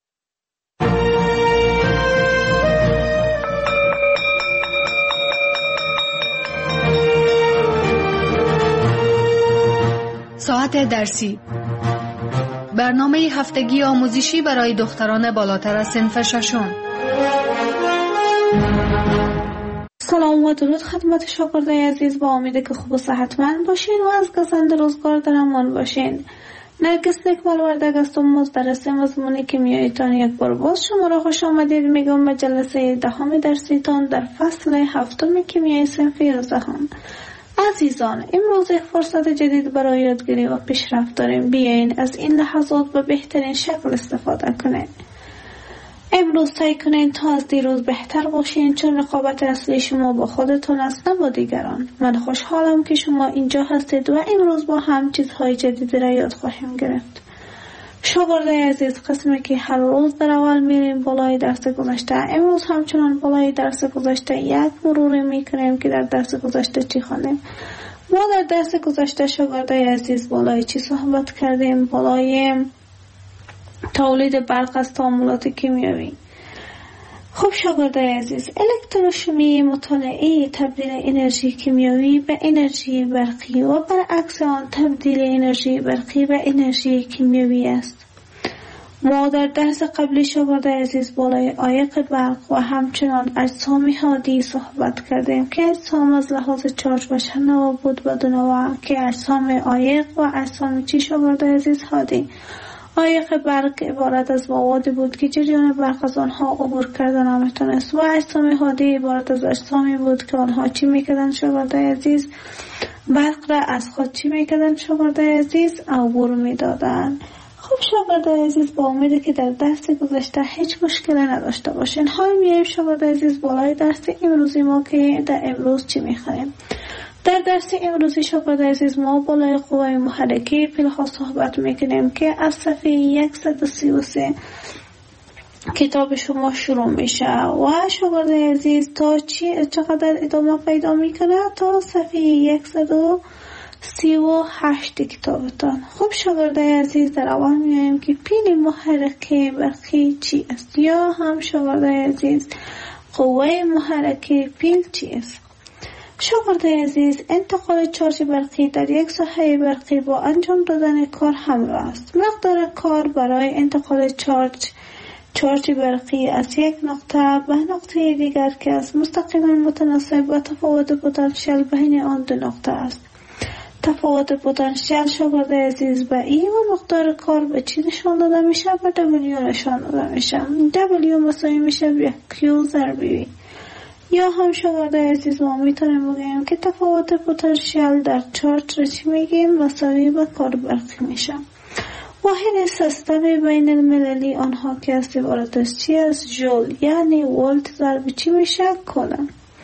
ساعت درسی، برنامه هفتگی آموزشی برای دختران بالاتر از صنف ششم. سلام و درود خدمت شاگردای عزیز، با امید که خوب و صحتمند باشین و از گزند روزگار در امان باشین. نرگس نکمال وردگ هستم، مدرس مضمون کیمیاییتان. یک بار باز شما را خوش آمدید میگم به جلسه دهم درسیتان در فصل هفتم کیمیای صنفی روزهان. عزیزان، امروز یک فرصت جدید برای یادگیری و پیشرفت داریم. بیاین از این لحظات به بهترین شکل استفاده کنید. امروز سعی کنید تا از دیروز بهتر باشین، چون رقابت اصلی شما با خودتون است نه با دیگران. من خوشحالم که شما اینجا هستید و امروز با هم چیزهای جدیدی را یاد خواهیم گرفت. شاگردای عزیز، قسمی که هر روز در اول میریم بالای درس گذشته، امروز همچنان بالای درس گذشته یک مروری میکنیم که در درس گذشته چی خواندیم. ما در درس گذشته شاگردای عزیز بالای چی صحبت کردیم؟ بالای تولید برق از تعاملات کیمیایی. خب شاگردای عزیز، الکتروشیمی مطالعه تبدیل انرژی کیمیایی به انرژی برقی و برعکس آن تبدیل انرژی برقی به انرژی کیمیایی است. ما در درس قبلی شاگردای عزیز بالای عایق برق و همچنان اجسام هادی صحبت کردیم که اجسام از لحاظ چارج و شنوا بود و دونوا که اجسام عایق و اجسام چی شاگردای عزیز هادی. عایق برق عبارت از موادی بود که جریان برق از آنها عبور کردن نمیتونست و اجسام هادی عبارت از اجسامی بود که آنها چی میکردن شاگردای عزیز؟ برق را از خود چی میکردن شاگردای عزیز؟ عبور میدادن. خب شاگردای عزیز، با امیده که در درس گذشته هیچ مشکلی نداشته باشین. حال میایم شاگردای عزیز بالای درس امروزی ما که در امروز چی میخوایم. در درس امروزی شاگردای عزیز ما بالای قوای محرکه پلها صحبت میکنیم که از صفحه صد و سی و سه کتاب شما شروع میشه و شاگردای عزیز تا چی چقدر ادامه پیدا میکنه؟ تا صفحه صد و سی و هشت کتابتان. خب شاگردای عزیز، در اول میایم که پیل محرکه برقی چی است، یا هم شاگردای عزیز قوه محرکه پیل چی است. شاگردای عزیز، انتقال چارج برقی در یک ساحه برقی با انجام دادن کار همراه است. مقدار کار برای انتقال چارج چارج برقی از یک نقطه به نقطه دیگر که از مستقیما متناسب با تفاوت پتانسیل بین آن دو نقطه است. تفاوت پتانسیل شاگردای عزیز به ای و مقدار کار به چی نشان داده میشه؟ به دبلیو نشان داده میشه. دبلیو مساوی میشه به کیو ضرب وی. یا هم شاگردای عزیز ما میتونیم بگیم که تفاوت پتانسیل در چارج را چی میگیم؟ مساوی به کار برقی میشه. واحد سیستم بین المللی آنها که است عبارت از چی است؟ جول، یعنی ولت ضرب چی میشه؟ کولم.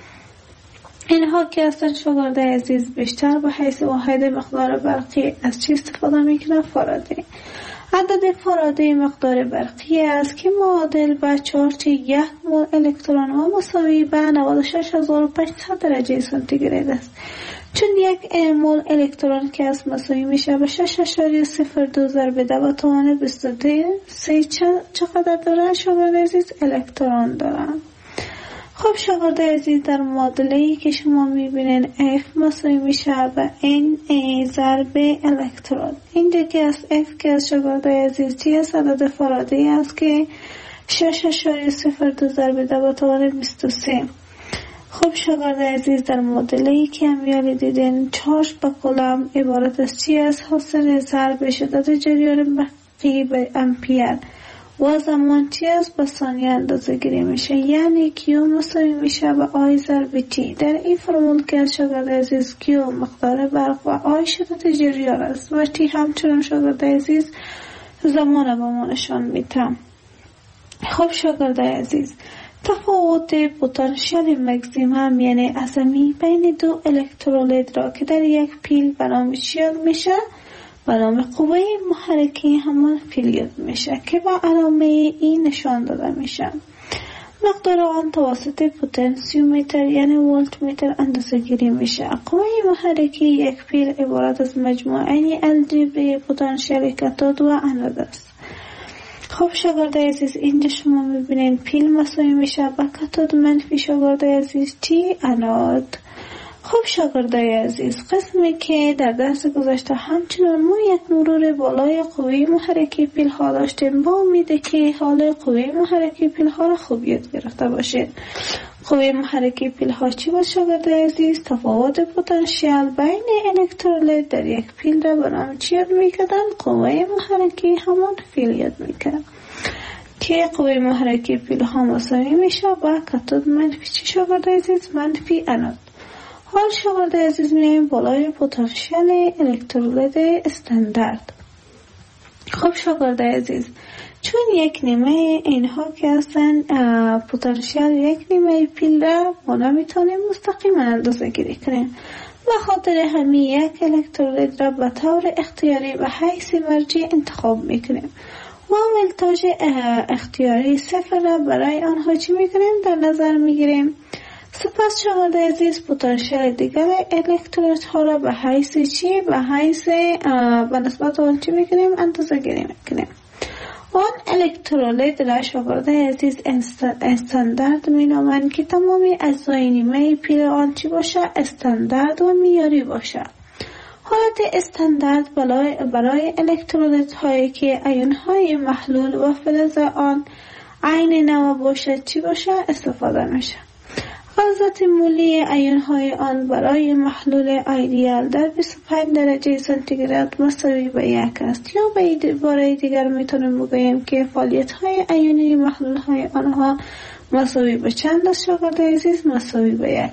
اینها که هستن شاگردای عزیز بیشتر به حیث واحد مقدار برقی از چی استفاده میکنه؟ فارادی. عدد فارادی مقدار برقی است که معادل به چارج یک مول الکترون و مساوی به نود و شش هزار و پانصد درجه سانتیگراد است. چون یک مول الکترون که از مساوی میشه به شش اشاریه صفر دو ضرب ده به توان بیست و سه چقدر داره شاگردای عزیز؟ الکترون دارن. خب شاگردای عزیز، در معادله‌ای که شما میبینین F مساوی میشه به N A ضرب الکترون. اینجا که از F که از شاگردای عزیز چی است؟ عدد فارادی است که شش اشاریه صفر دو ضرب ده به توان بیست و سه. خب شاگردای عزیز، در معادله‌ای که امیالی دیدین چارج به کولم عبارت از چی است؟ حاصل ضرب شدت جریان برقی به امپیر و زمان تی از به ثانیه اندازه گیری میشه، یعنی کیو مساوی میشه به آی ضرب تی. در این فرمول که از شاگرد عزیز کیو مقدار برق و آی شدت جریان است و تی همچنان شاگرد عزیز زمان به ما نشان میتم. خب شاگرد عزیز، تفاوت پتانسیل مکزیمم یعنی عظمی بین دو الکترولید را که در یک پیل به نام چی یاد میشه؟ به نام قوه محرکه همان پیل یاد میشه که با علامه ای نشان داده میشه. مقدار آن توسط پتانسیومتر یعنی ولت متر اندازه گیری میشه. قوه محرکه یک پیل عبارت از مجموعه الجبری پتانسیل کاتود و انود است. خب شاگرد عزیز، اینجا شما میبینین پیل مساوی میشه با کاتود منفی شاگرد عزیز تی انود. خب شاگرد عزیز، قسمی که در درس گذشته همچنان ما یک مرور بالای قوه محرکه پیل ها داشتیم، با امید که حال قوه محرکه پیل ها را خوب یاد گرفته باشید. قوه محرکه پیل ها چی بود شاگرد عزیز؟ تفاوت پتانسیل بین الکترولید در یک پیل را به نام چی یاد میکردن؟ قوه محرکه همان پیل یاد میکردن که قوه محرکه پیل ها مساوی میشه با کاتود منفی چی شاگرد عزیز؟ منفی انود. حال شاگرد عزیز میایم بالای پتانسیل الکترولید استاندارد. خب شاگرد عزیز، چون یک نیمه اینها که هستن پتانسیل یک نیمه پیل را ما نمیتونیم مستقیما اندازه گیری کنیم، و خاطر همین یک الکترولید را به طور اختیاری به حیث مرجع انتخاب میکنیم و ولتاژ اختیاری صفر را برای آنها چی میکنیم؟ در نظر میگیریم. سپس شاگرد عزیز پتانسیل دیگر الکترولید ها را به حیث چی؟ به حیث به نسبت آن چی میکنیم؟ اندازه گیری میکنیم. آن الکترولید را شاگرد عزیز استاندارد می نامند که تمامی اجزای نیمه پیل آن چی باشه؟ استاندارد و معیاری باشه. حالت استاندارد برای الکترولید هایی که ایون های محلول و فلز آن عین نوع باشه چی باشه؟ استفاده میشه. غلظت مولی ایون های آن برای محلول ایدیال در بیست و پنج درجه سانتیگراد مساوی به یک است، یا به عباره دیگر میتونیم بگوییم که فعالیت های ایونی محلول های آنها مساوی به چند است شاگرد عزیز؟ مساوی به یک.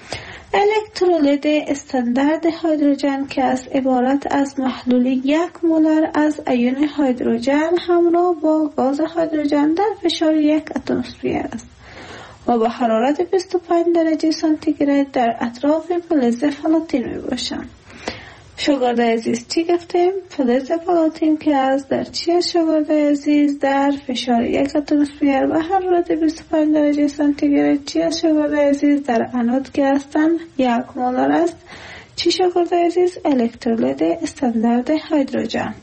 الکترولید استاندارد هیدروژن که از عبارت از محلول یک مولر از ایون هیدروژن همراه با گاز هیدروژن در فشار یک اتمسفر است و با حرارت بیست و پنج درجه سانتیگراد در اطراف فلز پلاتین می باشند. شاگرد عزیز چی گفتیم؟ فلز پلاتین که از در چی شاگرد عزیز؟ در فشار یک اتمسفر و حرارت بیست و پنج درجه سانتیگراد چی شاگرد عزیز؟ در انود که هستند یک مولر است. چی شاگرد عزیز؟ الکترولید استاندارد هیدروژن.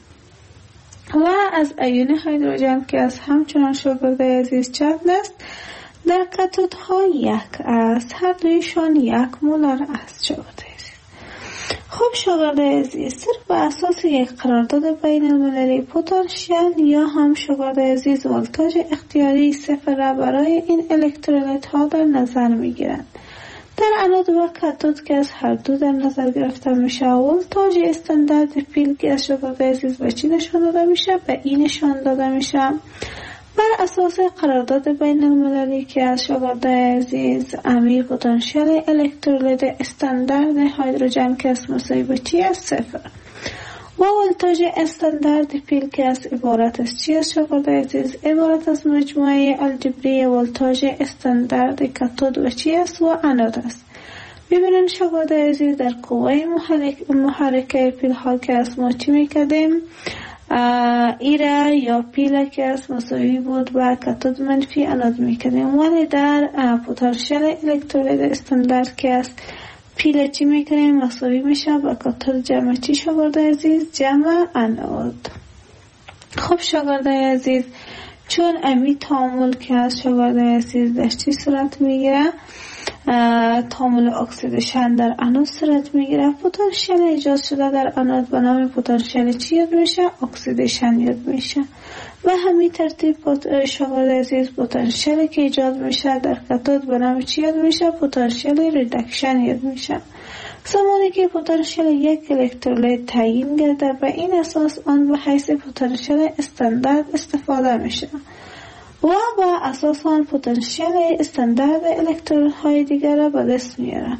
و از ایون هیدروژن که از همچنان شاگرد عزیز چند است؟ در کاتود ها یک است، هر دویشان یک مولر است شاگرد عزیز. خب شاگرد عزیز، صرف به اساس یک قرارداد بین المللی پتانسیل یا هم شاگرد عزیز ولتاژ اختیاری صفر را برای این الکترولید ها در نظر می گیرند. در انود و کاتود که از هر دو در نظر گرفته میشه، ولتاژ استاندارد پیل که از شاگرد عزیز به چی نشان داده میشه؟ به این نشان داده میشه. بر اساس قرارداد بین المللی که از شاگرد عزیز امی پتانسیل الکترولید استاندارد هیدروژن که از مساوی به چی است؟ صفر. و ولتاژ استاندارد پیل که از عبارت از چی است شاگرد عزیز؟ عبارت از مجموعه الجبری ولتاژ استاندارد کاتود و چی است؟ و انود است. ببینید شاگرد عزیز، در قوه محرک محرکه پیل ها که از ما چی میکردیم؟ ایره یا پیل که از مساوی بود و کاتود منفی انود میکنیم، ولی در پتانسیل الکترولید استاندارد که از پیل چی میکنیم؟ مساوی میشه با کاتود جمع چی شاگرد عزیز؟ جمع انود. خب شاگرد عزیز، چون امی تعامل که از شاگرد عزیز در چی صورت میگیره؟ تعامل اکسیدیشن در انود صورت میگیره. پتانسیل ایجاد شده در انود به نام پتانسیل چی یاد میشه؟ اکسیدیشن یاد میشه. و همین ترتیب شاگرد عزیز پتانسیلی که ایجاد میشه در کاتود به نام چی یاد میشه؟ پتانسیل ریدکشن یاد میشه. زمانی که پتانسیل یک الکترولیت تعیین گردد به این اساس آن به حیث پتانسیل استاندارد استفاده میشه و با اساس آن پتانسیل استاندارد الکترودهای دیگر را به دست میارن.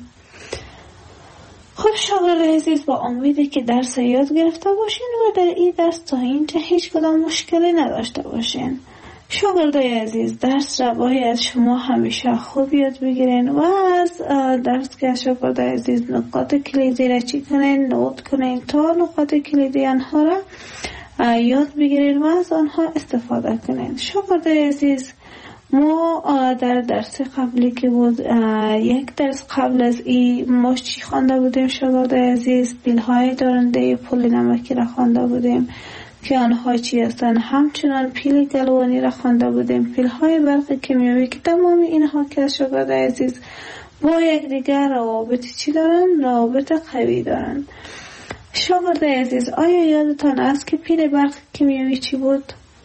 خب شاگرد عزیز، با امیدی که درس یاد گرفته باشین و در این درس تا اینجا هیچ کدام مشکلی نداشته باشین. شاگردای عزیز، درس را باید شما همیشه خوب یاد بگیرین و از درس که شاگردای عزیز نقاط کلیدی را چی کنین، نوت کنین تا نقاط کلیدی آنها را یاد بگیرین و از آنها استفاده کنین. شاگردای عزیز، ما در درس قبلی که بود، یک درس قبل از این ما چی خوانده بودیم شاگردای عزیز؟ پیل‌های دارنده پل نمکی را خوانده بودیم که آنها چی هستند. همچنان پیل گلوانی را خوانده بودیم، پیل‌های برق کیمیایی که تمام اینها که شاگردای عزیز با یک دیگر روابط چی دارن؟ روابط قوی دارن. شاگردای عزیز، آیا یادتان است که پیل برق کیمیایی چی بود؟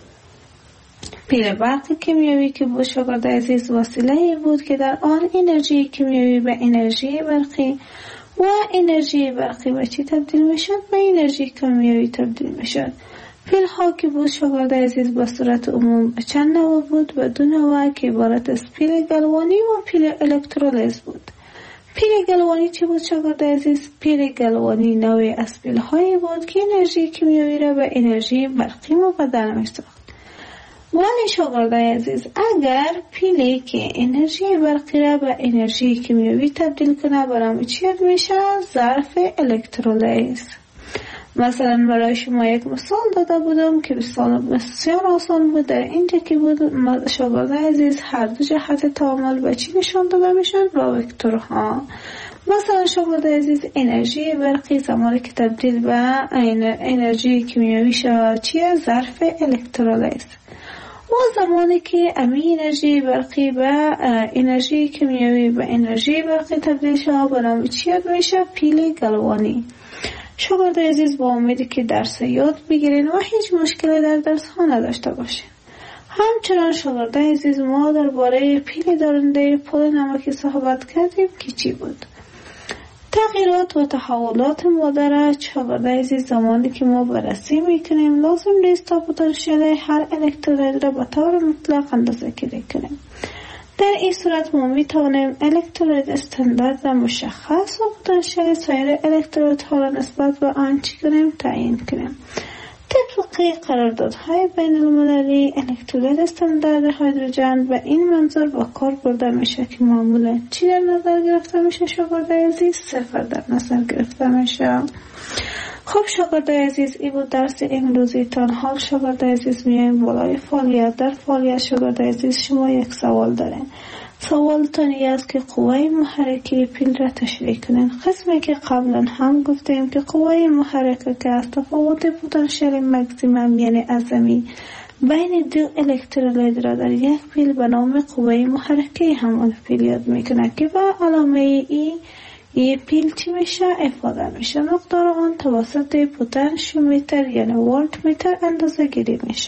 پیل برق کیمیایی که بود شاگردای عزیز وسیله‌ای بود که در آن انرژی کیمیایی به انرژی برقی و انرژی برقی به چی تبدیل میشد؟ به انرژی کیمیایی تبدیل میشد. پیل ها که بود شاگردای عزیز به صورت عموم به چند نوع بود؟ به دو نوع که عبارت از پیل گلوانی و پیل الکترولیز بود. پیل گلوانی چی بود شاگردای عزیز؟ پیل گلوانی نوعی از پیل هایی بود که انرژی کیمیایی را به انرژی برقی مبدل می‌ساخت. ولی شاگردای عزیز، اگر پیلی که انرژی برقی را به انرژی کیمیایی تبدیل کنه برای چی میشه؟ ظرف الکترولیز. مثلا برای شما یک مثال داده بودم که مثال بسیار آسان بود. در اینجا که بود شاگردای عزیز هر دو جهت تعامل به چی نشان داده میشن؟ با وکتورها. مثلا شاگردای عزیز، انرژی برقی زمانی که تبدیل به انرژی کیمیایی شد چیه؟ ظرف الکترولیز. و زمانی که امی انرژی برقی به انرژی کیمیایی به انرژی برقی تبدیل شد برای چی یاد میشه؟ پیل گلوانی. شاگردای عزیز، با امیدی که درس یاد بگیرین و هیچ مشکلی در درس ها نداشته باشین. همچنان شاگردای عزیز، ما درباره پیل دارنده پل نمکی صحبت کردیم که چی بود؟ تغییرات و تحولات مادر شاگردای عزیز زمانی که ما بررسی میکنیم لازم نیست تا پتانسیل هر الکترود را به طور مطلق اندازه گیری کنیم. در این صورت ما میتوانیم الکترود استاندارد را مشخص و پتانسیل سایر الکترودها را نسبت به آن چی کنیم؟ تعیین کنیم. طبق قراردادهای بین المللی الکترود استاندارد هیدروژن به این منظور با کار برده میشه که معمولا چی در نظر گرفته میشه شاگردای عزیز؟ صفر در نظر گرفته میشه. خب شاگردای عزیز، این بود درس امروزی تان. حال شاگردای عزیز میایم بالای فعالیت. در فعالیت شاگردای عزیز شما یک سوال دارین. سوالتان این است که قوه محرکه پیل را تشریح کنین. قسمی که قبلا هم گفتیم که قوه محرکه که از تفاوت پتانسیل مکسیمم یعنی عظمی بین دو الکترولید را در یک پیل به نام قوه محرکه همان پیل یاد میکنه که به علامه ای یه پیل چی میشه؟ افاده میشه. مقدار آن توسط پتانشیومتر یعنی والت متر اندازه گیری میشه.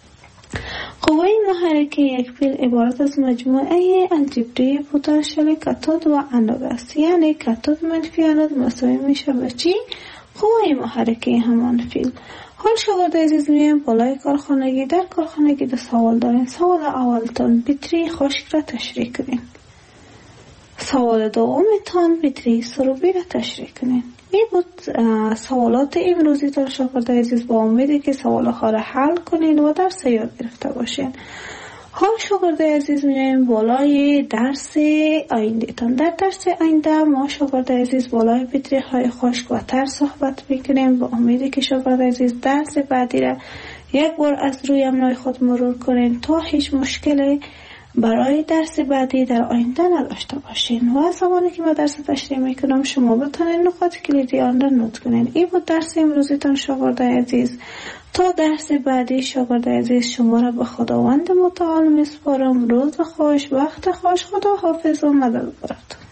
قوه محرکه یک پیل عبارت از مجموعه الجبری پتانسیل کاتود و انود است. یعنی کاتود منفی انود مساوی میشه به چی؟ قوه محرکه همان پیل. حال شاگردای عزیز میایم بالای کارخانگی. در کارخانگی دو سوال داریم. سوال اولتان بطری خشک را تشریح کنیم. سوال دومتان بطری سروبی را تشریح کنیم. این بود سوالات امروزی تا شاگردای عزیز. با امیدی که سوالها را حل کنین و درس یاد گرفته باشین. حال شاگردای عزیز میایم بالای درس آینده تان. در درس آینده ما شاگردای عزیز بالای بطری های خشک و تر صحبت میکنیم. با امیدی که شاگردای عزیز درس بعدی را یک بار از روی امنای خود مرور کنین تا هیچ مشکلی برای درس بعدی در آینده نداشته باشین. و زمانی که ما درس تشریح میکنم شما بتونین نقاط کلیدی آن را نوت کنین. این بود درس امروزیتان شاگردای عزیز. تا درس بعدی شاگردای عزیز شما را به خداوند متعال میسپارم. روز خوش، وقت خوش. خدا حافظ و مدد براتون.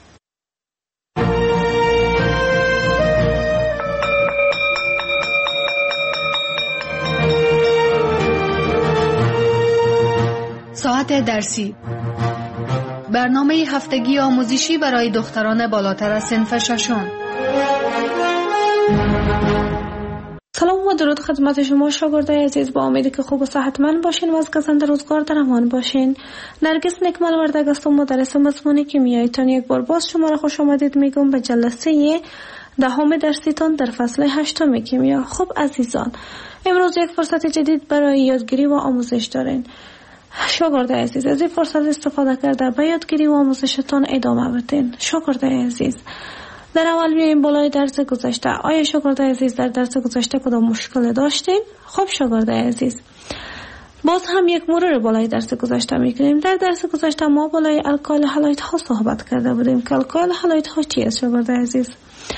ساعت درسی، برنامه هفتگی آموزشی برای دختران بالاتر از صنف ششم. سلام و درود خدمت شما شاگردای عزیز، با امیدی که خوب و صحتمند باشین و از گزند روزگار در امان باشین. نرگس نکمل وردگ هستم، مدرس مضمون کیمیایی. تان یک بار باز شما را خوش آمدید میگم به جلسه دهم درسیتان در فصل هشتم کیمیا. خب عزیزان، امروز یک فرصت جدید برای یادگیری و آموزش دارین. شاگردای عزیز، از این فرصت استفاده کرده به یادگیری و آموزشتان ادامه بدین. شاگردای عزیز، در اول میایم بالای درس گذشته. آیا شاگردای عزیز در درس گذشته کدام مشکل داشتین؟ خب شاگردای عزیز، باز هم یک مرور بالای درس گذشته میکنیم. در درس گذشته ما بالای الکل هالوید ها صحبت کرده بودیم که الکل هالوید ها چی است شاگردای عزیز؟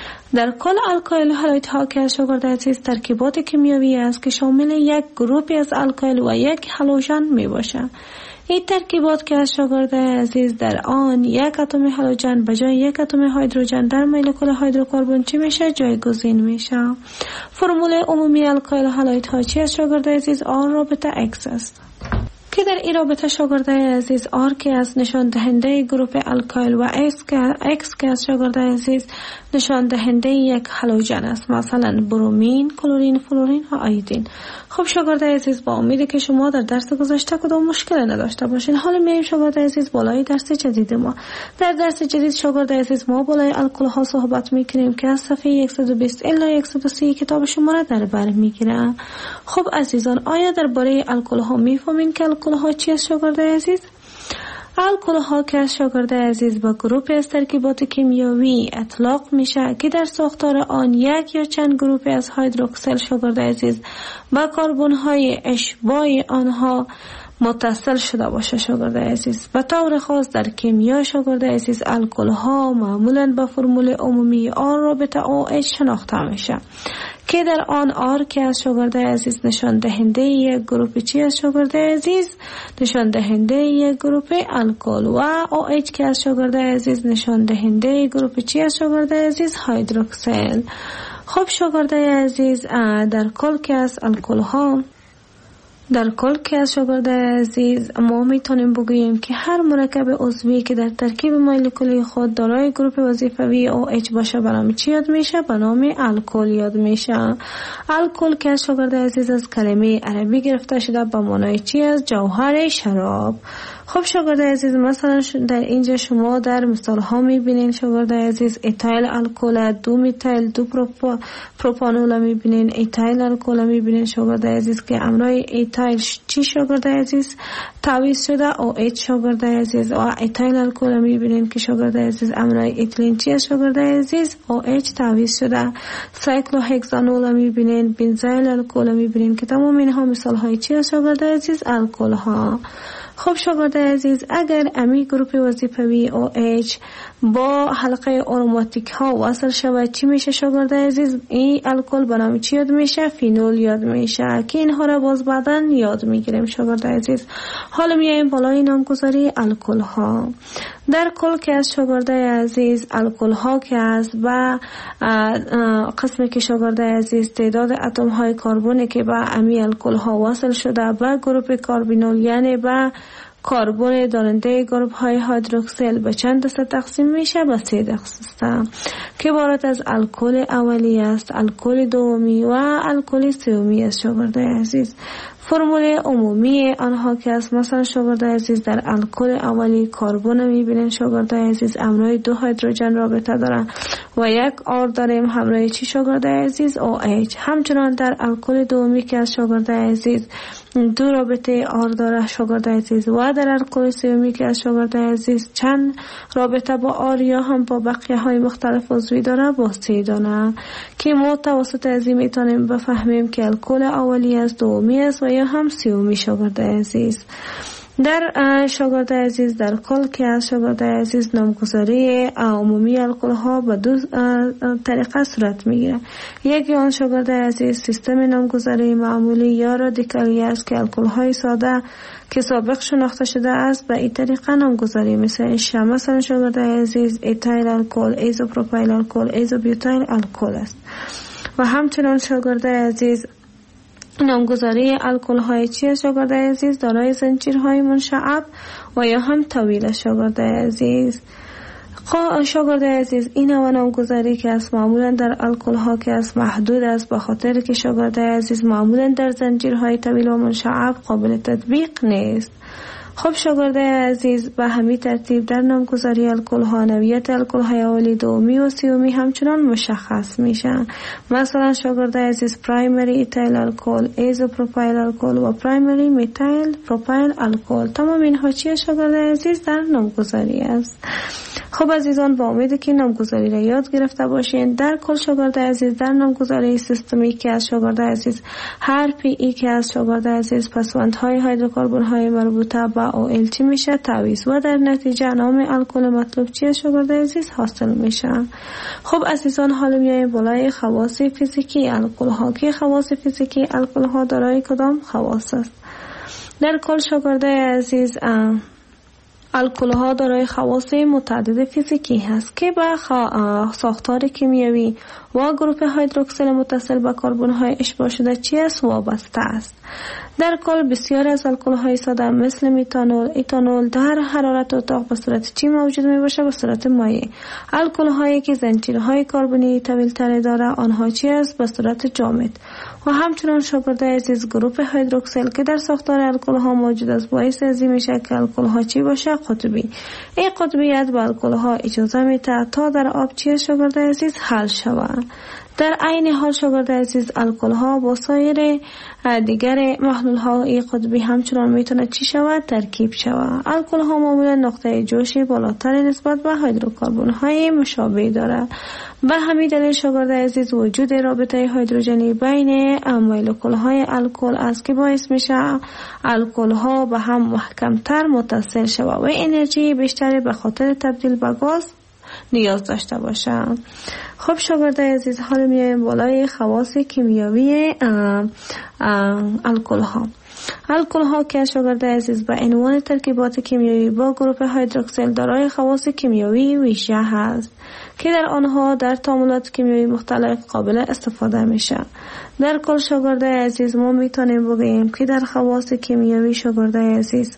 در کل الکل هالوید ها که شاگردای عزیز ترکیبات کیمیایی است که شامل یک گروپی از الکل و یک هالوژن می باشه. این ترکیبات که از شاگردای عزیز در آن یک اتم هالوژن به جای یک اتم هیدروژن در مولکول هیدروکربن چی میشه؟ جایگزین میشه. فرمول عمومی الکل هالوید ها چی است شاگردای عزیز؟ آر رابطه X است که در این رابطه شاگردای عزیز آر که از نشان دهنده گروپ الکل و X که X که از شاگردای عزیز نشان دهنده یک هالوژن است، مثلا برومین، کلورین، فلورین و آیودین. خب شاگردای عزیز، با امیدی که شما در درس گذشته کدام مشکل نداشته باشین. حالا میایم شاگردای عزیز بالای درس جدید ما. در درس جدید شاگردای عزیز ما بالای الکل ها صحبت میکنیم که از صفحه صد و بیست الی صد و سی کتاب شما را در بر میگیره. خب عزیزان، آیا درباره الکل ها میفهمین که الکل ها چی است شاگردای عزیز؟ الکل ها که از شاگردای عزیز با گروپ از ترکیبات کیمیایی اطلاق میشه که در ساختار آن یک یا چند گروپ از هیدروکسل شاگردای عزیز با کربن های اشباع آنها متصل شده باشه شاگردای عزیز. به طور خاص در کیمیا شاگردای عزیز الکل ها معمولا با فرمول عمومی آر رابطه او اچ شناخته میشه که در آن آر که از شاگردای عزیز نشان دهنده یک گروپ چی از شاگردای عزیز؟ نشان دهنده یک گروپ الکل و او اچ که از شاگردای عزیز نشان دهنده گروپ چی از شاگردای عزیز؟ هیدروکسل. خب شاگردای عزیز، در کل که از الکل ها در کل که از شاگردای عزیز ما میتونیم بگوییم که هر مرکب عضوی که در ترکیب مولکولی خود دارای گروپ وظیفوی او اچ باشه به نام چی یاد میشه؟ به نام الکل یاد میشه. الکل که از شاگردای عزیز از کلمه عربی گرفته شده به معنای چی است؟ جوهر شراب. خب شاگردای عزیز، مثلا در اینجا شما در مثال ها میبینین شاگردای عزیز ایتایل الکل، دو میتایل دو پروپا پروپانول میبینین، ایتایل الکل میبینین شاگردای عزیز که امرای ایتایل چی شاگردای عزیز؟ تعویض شده او اچ شاگردای عزیز. و ایتایل الکل میبینین که شاگردای عزیز امرای ایتیلین چی شاگردای عزیز؟ او اچ تعویض شده. سایکلوهکسانول میبینین، بنزایل الکل میبینین که تمام اینها مثال های چی شاگردای عزیز؟ الکل ها. خب شاگردای عزیز، اگر امی گروپ وظیفوی او اچ با حلقه اروماتیک ها وصل شود چی میشه شاگردای عزیز؟ این الکل به نام چی یاد میشه؟ فینول یاد میشه که اینها را باز بعداً یاد میگیریم شاگردای عزیز. حالا میایم بالای نامگذاری الکل ها. در کل که از شاگردای عزیز الکل ها که از و قسمی که شاگردای عزیز تعداد اتم های کربنی که با امی الکل ها وصل شده با گروپ کاربینول یعنی با کربن دارنده گروپ های هیدروکسل به چند دسته تقسیم میشه؟ به سه دسته که عبارت از الکل اولی است، الکل دومی و الکل سومی است شاگردای عزیز. فرمول عمومی آنها که است، مثلا شاگردای عزیز در الکل اولی کربن میبینین شاگردای عزیز همراه دو هیدروژن رابطه دارن و یک آر داریم همراه چی شاگردای عزیز؟ او اچ. همچنان در الکل دومی که از شاگردای عزیز دو رابطه آر داره شاگردای عزیز و در الکل سومی که از شاگردای عزیز چند رابطه با آر یا هم با بقیه های مختلف عضوی داره با سی داره که ما توسط از این میتونیم بفهمیم که الکل اولی است، دومی است و یا هم سومی شاگردای عزیز. در شاگردای عزیز در کل که از شاگردای عزیز نامگذاری عمومی الکل ها به دو طریقه صورت میگیره. یکی آن شاگردای عزیز سیستم نامگذاری معمولی یا رادیکالی است که الکل های ساده که سابق شناخته شده است به این طریقه نامگذاری میشه. مثلا شاگردای عزیز ایتایل الکل، ایزوپروپایل الکل، ایزوبیوتایل الکل است. و همچنان شاگردای عزیز نامگذاری الکل های چی شاگردای عزیز؟ دارای زنجیرهای منشعب و یا هم طویل شاگردای عزیز. شاگرد عزیز، این نوع نامگذاری که از معمولا در الکل ها که از محدود است، به خاطر که شاگرد عزیز معمولا در زنجیرهای طویل و منشعب قابل تطبیق نیست. خب شاگرد عزیز، به همین ترتیب در نامگذاری الکل ها نوعیت الکل های اولی، دومی و سومی همچنان مشخص میشن. مثلا شاگرد عزیز پرایمری ایتایل الکل، ایزوپروپایل الکل و پرایمری میتایل پروپایل الکل، تمام اینها چیه شاگرد عزیز در نامگذاری است. خب عزیزان، با امید که نامگذاری را یاد گرفته باشین. در کل شاگرد عزیز در نامگذاری سیستمی که از شاگرد عزیز هر پی ای که از شاگرد عزیز پسوندهای هیدروکربن های مربوطه به او ال چی میشه تعویض و در نتیجه نام الکل مطلوب چی شاگرد عزیز حاصل میشه. خب عزیزان، حالا میایم بالای خواص فیزیکی الکل ها که خواص فیزیکی الکل ها دارای کدام خواص است؟ در کل شاگرد عزیز الکل ها دارای خواص متعدد فیزیکی هست که به ساختار کیمیایی و گروه هیدروکسیل متصل به کربن های اشباع شده چی است وابسته است. در کل بسیار از الکل های ساده مثل میتانول، ایتانول در حرارت اتاق به صورت چی موجود می باشه؟ به صورت مایع. الکل هایی که زنجیرهای کربنی طویل تر داره آنها چی است؟ به صورت جامد. و همچنان شاگرد عزیز گروه هیدروکسیل که در ساختار الکل ها موجود است باعث ازی میشه که الکل ها چی باشه؟ قطبی. این قطبیت به الکل ها اجازه میده تا در آب چی شاگرد عزیز حل شود. در عین حال شاگرد عزیز الکل ها با سایر دیگر محلول های قطبی همچنان میتونه چی شود؟ ترکیب شود. الکل ها معمولا نقطه جوشی بالاتر نسبت به هیدروکربن های مشابه داره. به همین دلیل شاگرد عزیز وجود رابطه هیدروژنی بین مولکول های الکل است که باعث میشه الکل ها به هم محکمتر متصل شود و انرژی بیشتری به خاطر تبدیل به گاز نیاز داشته باشم. خب شاگرد عزیز، حالا میایم بالای خواص کیمیایی الکل ها. الکل ها که شاگرد عزیز به عنوان ترکیبات کیمیایی با گروه هیدروکسیل دارای خواص کیمیایی ویژه هست که در آنها در تعاملات کیمیایی مختلف قابل استفاده میشه. در کل شاگرد عزیز ما میتونیم بگیم که در خواص کیمیایی شاگرد عزیز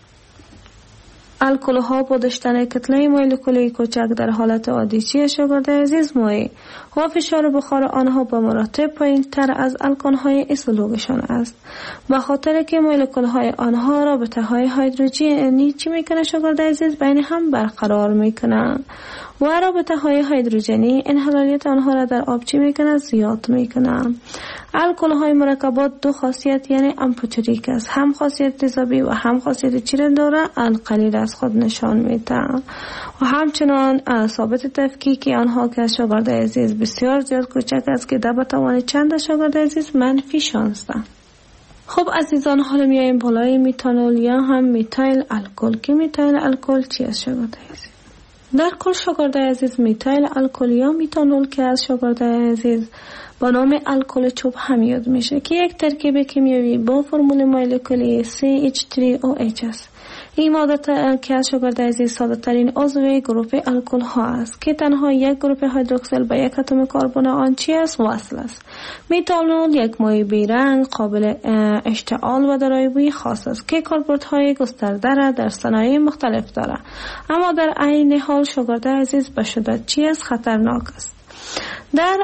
الکل ها با داشتن کتله مولکولی کوچک در حالت عادی چی شاگرد عزیز مایع و فشار بخار آنها به مراتب پایین تر از الکل های ایزولوگشان است، به خاطر که مولکول های آنها رابطه های هیدروژنی چی میکنه شاگرد عزیز بین هم برقرار میکنن و رابطه های هیدروژنی انحلالیت آنها را در آب چی میکنه؟ زیاد میکنه. الکل های مرکبات دو خاصیت یعنی امپوتریک است، هم خاصیت تیزابی و هم خاصیت چی را داره؟ القلیل از خود نشان میده و همچنان ثابت تفکیکی آنها که شاگرد عزیز بسیار زیاد کوچک است که در بتوان چند شاگرد عزیز منفی شانزده. خب عزیزان، حالا میایم بالای میتانول یا هم میتایل الکل که میتایل الکل چی است شاگرد عزیز؟ در کل شاگرد عزیز میتایل الکل یا میتانول که از شاگرد عزیز با نام الکل چوب هم یاد میشه که یک ترکیب کیمیایی با فرمول مولکولی سی اچ سه او اچ است. این ماده که از شاگرد عزیز ساده ترین عضو گروه الکل ها است که تنها یک گروه هیدروکسیل به یک اتم کربن آن چی است؟ وصل است. میتانول یک مایع بیرنگ قابل اشتعال و دارای بوی خاص است که کاربردهای گسترده را در صنایع مختلف دارد، اما در عین حال شاگرد عزیز به شدت چی است؟ خطرناک است. در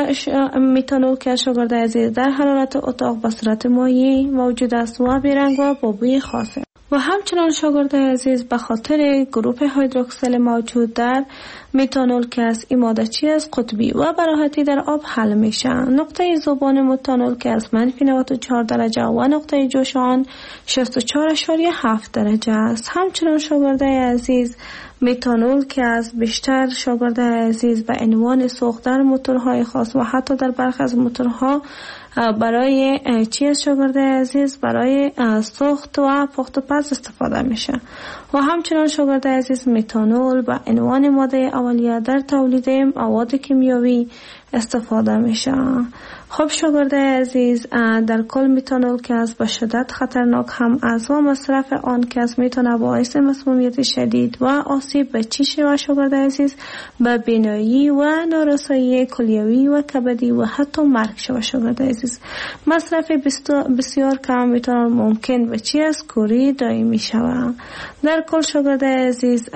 میتانول که شاگرد عزیز در حرارت اتاق به صورت مایع موجود است و بیرنگ و با بوی خاص و همچنان شاگرد عزیز به خاطر گروه هیدروکسیل موجود در میتانول که از این ماده چی است؟ قطبی و به راحتی در آب حل میشه. نقطه ذوبان میتانول که از منفی نود و چهار درجه و نقطه جوش آن شصت و چهار اشاریه هفت درجه است. همچنان شاگرد عزیز میتانول که از بیشتر شاگرد عزیز به عنوان سوخت در موتورهای خاص و حتی در برخی از موتورها برای چی است شاگرد عزیز؟ برای سوخت و پخت و پز استفاده میشه. و همچنان شاگرد عزیز میتانول به عنوان ماده اولیه در تولید مواد کیمیایی استفاده میشه. خب شاگرده عزیز، در کل میتانول که از به شدت خطرناک هم از و مصرف آن که از میتونه باعث مسمومیت شدید و آسیب به چشم و شاگرده عزیز به بینایی و نارسایی کلیوی و کبدی و حتی مرگ شود. شاگرده عزیز، مصرف بسیار کم میتانول ممکن به چی از کوری دائمی شود. در کل شاگرده عزیز،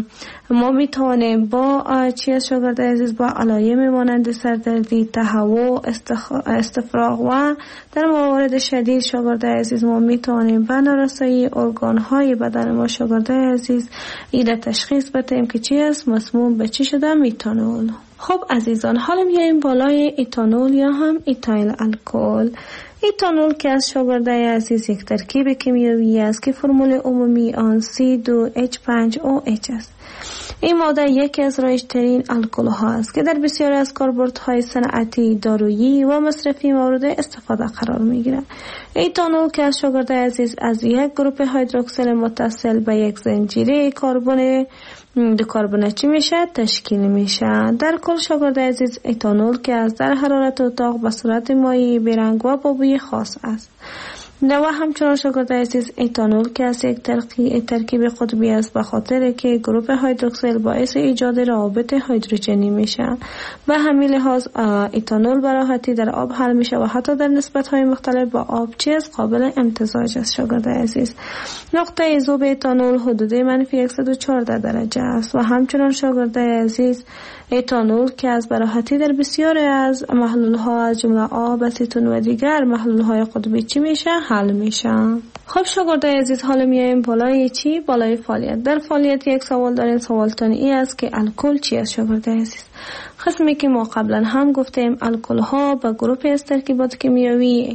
ما میتوانیم با چی از شاگرده عزیز با علائم مانند سردردی، تهوع، استفراغ و در موارد شدید شاگرده عزیز ما میتوانیم به نارسایی ارگان های بدن ما شاگرده عزیز ایره تشخیص بدیم که چی است مسموم به چی شده میتانول. خب عزیزان، حالا میایم بالای ایتانول یا هم ایتایل الکل. ایتانول که از شاگرده عزیز یک ترکیب کیمیایی است که فرمول عمومی آن سی دو اچ پنج او اچ است. این ماده یکی از رایج‌ترین الکل ها است که در بسیاری از کاربردهای صنعتی، دارویی و مصرفی مورد استفاده قرار می‌گیرد. ایتانول که از شاگرده عزیز از یک گروپ هیدروکسیل متصل به یک زنجیره کربن دو کربن چی میشه تشکیل میشه. در کل شاگرده عزیز، ایتانول که از در حرارت اتاق به صورت مایع برنگ و با بوی خاص است. و همچنان شاگرده عزیز، ایتانول که از یک ترکیب قطبی است به خاطر که گروپ هیدروکسیل باعث ایجاد روابط هیدروژنی میشه. به همین لحاظ ایتانول به راحتی در آب حل میشه و حتی در نسبت‌های مختلف با آب چیز قابل امتزاج است. شاگرده عزیز، نقطه ذوب ایتانول حدود منفی صد و چهارده درجه است و همچنان شاگرده عزیز، ایتانول که از براحتی در بسیاری از محلول‌ها از جمله آب، اسیتون و دیگر محلول‌های قطبی چی میشه حل میشه. خب شاگرده عزیز، حالا میایم بالای چی؟ بالای فعالیت. در فعالیت یک سوال داریم. سوالتان ای است که الکل چی است شاگرده عزیز؟ قسمی که ما قبلا هم گفتیم الکل ها به گروه از ترکیبات کیمیایی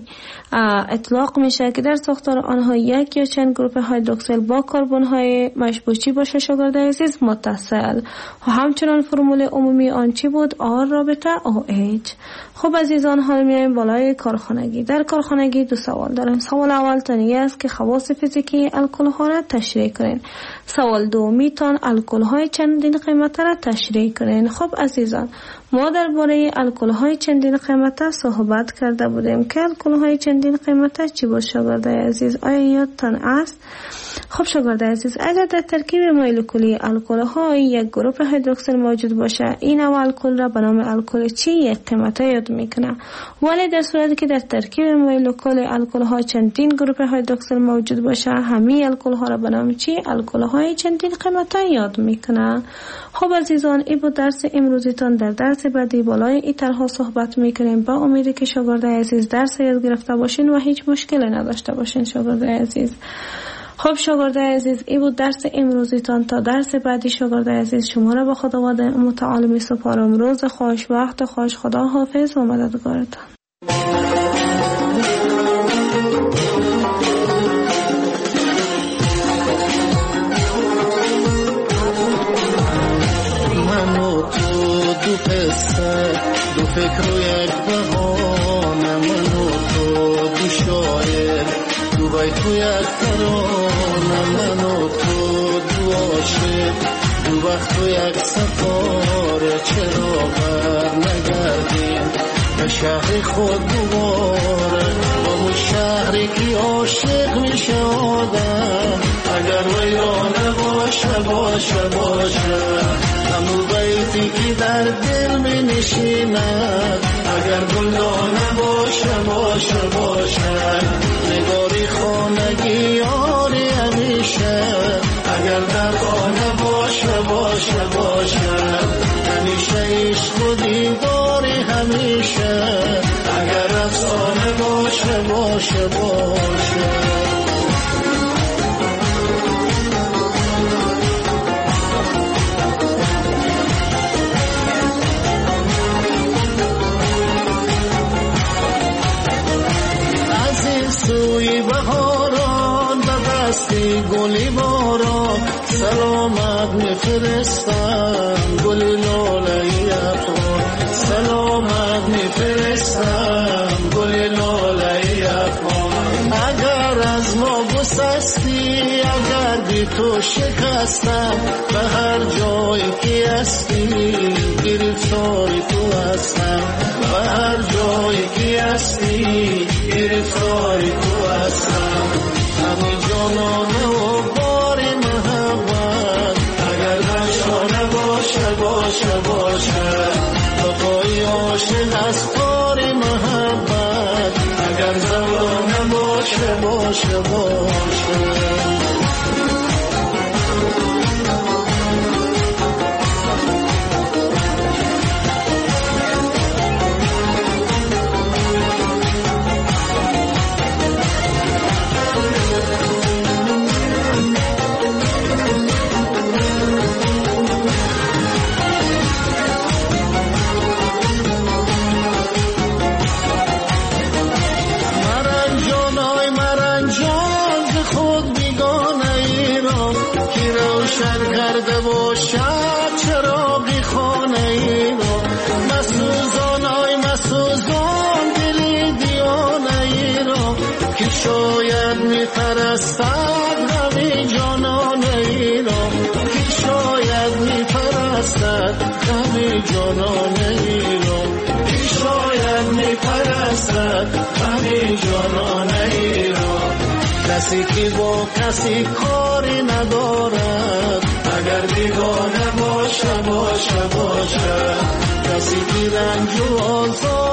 اطلاق میشه که در ساختار آنها یک یا چند گروه هیدروکسیل با کربن های مشبوچی باشه شاگرده عزیز متصل و همچنان فرمول عمومی آن چی بود؟ آر رابطه او اچ. خب عزیزان، حالا میایم بالای کارخانگی. در کارخانگی دو سوال داریم. سوال اول تانی است که خواص فیزیکی الکل ها را تشریح کنین. سوال دومی تان الکل های چندین قیمت را تشریح کنین. خب عزیزان، ما درباره الکل های چندین قیمت صحبت کرده بودیم که الکل های چندین قیمت چی بود شاگرده عزیز؟ آیا یادتان است؟ خب شاگرده عزیز، اگر در ترکیب مولکولی الکل های یک گروه هیدروکسیل موجود باشه، این نوع الکل را به نام الکل چی یک قیمت یاد میکنه. ولی در صورتی که در ترکیب مولکول الکل ها چندین گروه هیدروکسیل موجود باشه، همین الکل ها را به نام چی؟ الکل های چندین قیمت یاد میکنه. خب عزیزان، این بود درس امروزیتان. در درس بعدی بالای این طرح صحبت میکنیم. با امیدی که شاگرده عزیز درس یاد گرفته باشین و هیچ مشکلی نداشته باشین شاگرده عزیز. خب شاگرده عزیز، این بود درس امروزیتان. تا درس بعدی شاگرده عزیز، شما را به خداوند متعال می سپارم. روز خوش، وقت خوش، خدا حافظ و مددگارتان. منو تو دو قصه، دو فکر و یک بهانه، منو تو دو شاعر، دو بیت و یک ترانه، منو تو دو عاشق، دو وقت و یک سفاره. چرا بر نگردیم به شهر خود دوباره، با اون شهری که عاشق میشه آدم، اگر ویرانه باشه باشه باشه. همون بیتی که در دل می نشیند، اگر گلدانه باشه باشه باشه. نگاری خانگی یاری همیشه، اگر در خانه باشه باشه باشه. همیشه عشق و دیداری همیشه، اگر افسانه باشه باشه باشه. سوی بهاران به دستی گلی باران، سلامت میفرستم گلی لاله افغان، سلامت میفرستم گلی لاله افغان. اگر از ما بسست هستی اگر بی تو شکستم به هر جایی که هستی گرفتار تو هستم به هر جایی که هستی گرفتار تو هستم همین جانانه و بار محبت اگر نشانه باشه باشه باشه وفای عاشق از کار محبت اگر زبانه باشه باشه باشه شاید می پرستد غم جانان ایران که شاید می پرستد غم جانان ایران که شاید می پرستد غم جانان ایران کسی که با کسی کاری ندارد اگر بیگانه باشه باشه باشه کسی که رنج و آزار